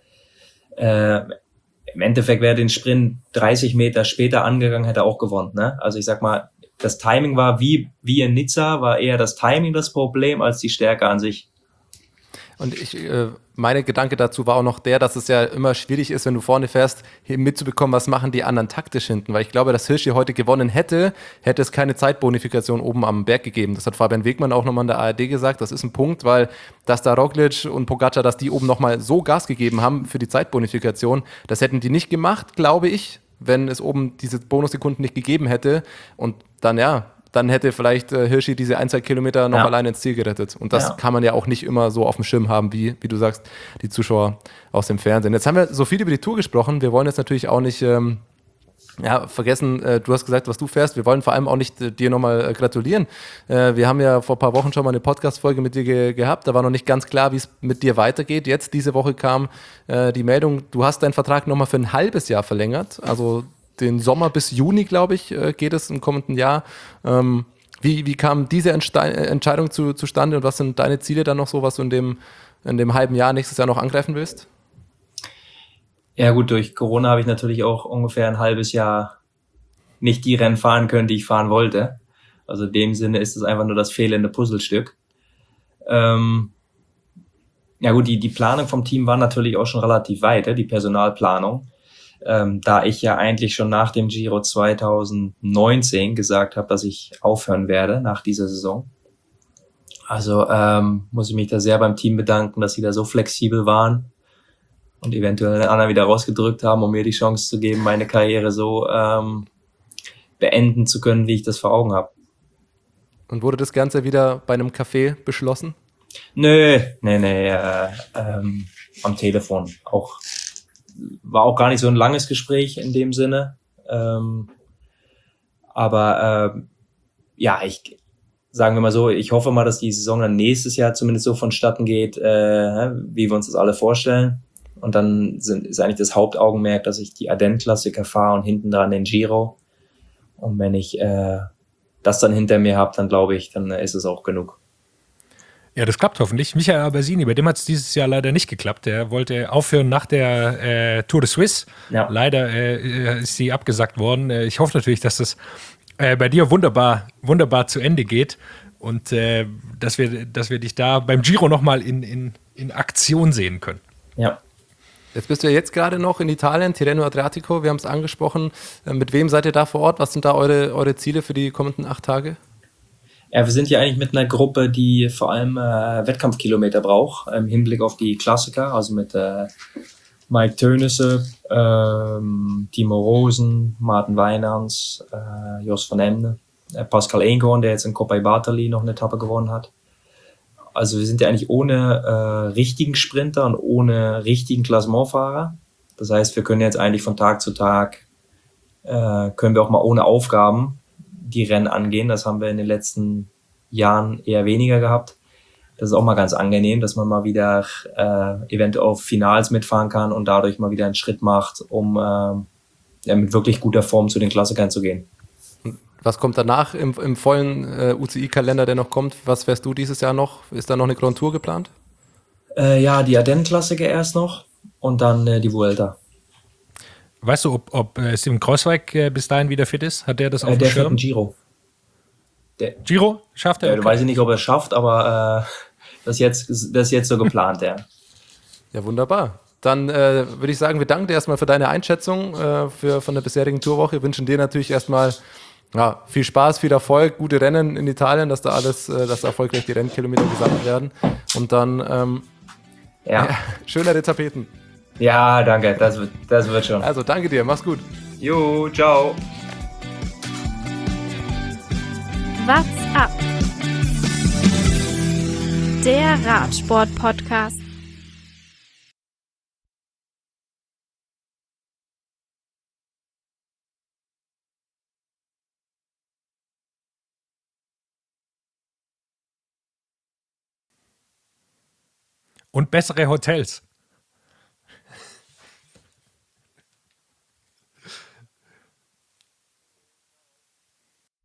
im Endeffekt wäre den Sprint 30 Meter später angegangen, hätte er auch gewonnen. Ne? Also ich sag mal, das Timing war wie in Nizza, war eher das Timing das Problem als die Stärke an sich. Und meine Gedanke dazu war auch noch der, dass es ja immer schwierig ist, wenn du vorne fährst, hier mitzubekommen, was machen die anderen taktisch hinten. Weil ich glaube, dass Hirschi heute gewonnen hätte es keine Zeitbonifikation oben am Berg gegeben. Das hat Fabian Wegmann auch nochmal in der ARD gesagt. Das ist ein Punkt, weil dass da Roglic und Pogacar, dass die oben nochmal so Gas gegeben haben für die Zeitbonifikation, das hätten die nicht gemacht, glaube ich, wenn es oben diese Bonussekunden nicht gegeben hätte. Und dann hätte vielleicht Hirschi diese 1-2 Kilometer noch alleine ins Ziel gerettet. Und das kann man ja auch nicht immer so auf dem Schirm haben, wie du sagst, die Zuschauer aus dem Fernsehen. Jetzt haben wir so viel über die Tour gesprochen. Wir wollen jetzt natürlich auch nicht vergessen, du hast gesagt, was du fährst. Wir wollen vor allem auch nicht dir nochmal gratulieren. Wir haben ja vor ein paar Wochen schon mal eine Podcast-Folge mit dir gehabt. Da war noch nicht ganz klar, wie es mit dir weitergeht. Jetzt, diese Woche kam die Meldung, du hast deinen Vertrag nochmal für ein halbes Jahr verlängert. Also den Sommer bis Juni, glaube ich, geht es im kommenden Jahr. Wie kam diese Entscheidung zustande und was sind deine Ziele dann noch so, was du in dem halben Jahr nächstes Jahr noch angreifen willst? Ja gut, durch Corona habe ich natürlich auch ungefähr ein halbes Jahr nicht die Rennen fahren können, die ich fahren wollte. Also in dem Sinne ist es einfach nur das fehlende Puzzlestück. Ja gut, die Planung vom Team war natürlich auch schon relativ weit, die Personalplanung. Da ich ja eigentlich schon nach dem Giro 2019 gesagt habe, dass ich aufhören werde nach dieser Saison. Also muss ich mich da sehr beim Team bedanken, dass sie da so flexibel waren und eventuell den anderen wieder rausgedrückt haben, um mir die Chance zu geben, meine Karriere so beenden zu können, wie ich das vor Augen habe. Und wurde das Ganze wieder bei einem Café beschlossen? Nee, am Telefon auch. War auch gar nicht so ein langes Gespräch in dem Sinne. Sagen wir mal so, ich hoffe mal, dass die Saison dann nächstes Jahr zumindest so vonstatten geht, wie wir uns das alle vorstellen. Und dann ist eigentlich das Hauptaugenmerk, dass ich die Ardennen-Klassiker fahre und hinten dran den Giro. Und wenn ich das dann hinter mir habe, dann glaube ich, dann ist es auch genug. Ja, das klappt hoffentlich. Michael Albersini, bei dem hat es dieses Jahr leider nicht geklappt. Er wollte aufhören nach der Tour de Suisse. Ja. Leider ist sie abgesagt worden. Ich hoffe natürlich, dass das bei dir wunderbar zu Ende geht und dass wir dich da beim Giro nochmal in Aktion sehen können. Ja. Jetzt bist du ja jetzt gerade noch in Italien, Tirreno Adriatico, wir haben es angesprochen. Mit wem seid ihr da vor Ort? Was sind da eure Ziele für die kommenden 8 Tage? Ja, wir sind ja eigentlich mit einer Gruppe, die vor allem Wettkampfkilometer braucht, im Hinblick auf die Klassiker, also mit Mike Teunissen, Timo Rosen, Maarten Wijnands, Jos van Emden, Pascal Eenhoorn, der jetzt in Coppa Bartali noch eine Etappe gewonnen hat. Also wir sind ja eigentlich ohne richtigen Sprinter und ohne richtigen Klassementfahrer. Das heißt, wir können jetzt eigentlich von Tag zu Tag, können wir auch mal ohne Aufgaben die Rennen angehen. Das haben wir in den letzten Jahren eher weniger gehabt. Das ist auch mal ganz angenehm, dass man mal wieder eventuell auf Finals mitfahren kann und dadurch mal wieder einen Schritt macht, um mit wirklich guter Form zu den Klassikern zu gehen. Was kommt danach im vollen UCI-Kalender, der noch kommt? Was fährst du dieses Jahr noch? Ist da noch eine Grand Tour geplant? Ja, die Ardennen-Klassiker erst noch und dann die Vuelta. Weißt du, ob Steven Kreuzweig bis dahin wieder fit ist? Hat der das auf dem der Schirm? fährt einen Giro. Giro? Schafft er? Okay. Weiß ich nicht, ob er es schafft, aber das ist jetzt so geplant, ja. Ja, wunderbar. Dann würde ich sagen, wir danken dir erstmal für deine Einschätzung von der bisherigen Tourwoche. Wir wünschen dir natürlich erstmal viel Spaß, viel Erfolg, gute Rennen in Italien, dass da erfolgreich die Rennkilometer gesammelt werden. Und dann schönere Tapeten. Ja, danke, das wird schon. Also danke dir, mach's gut. Jo, ciao. What's up? Der Radsport-Podcast. Und bessere Hotels.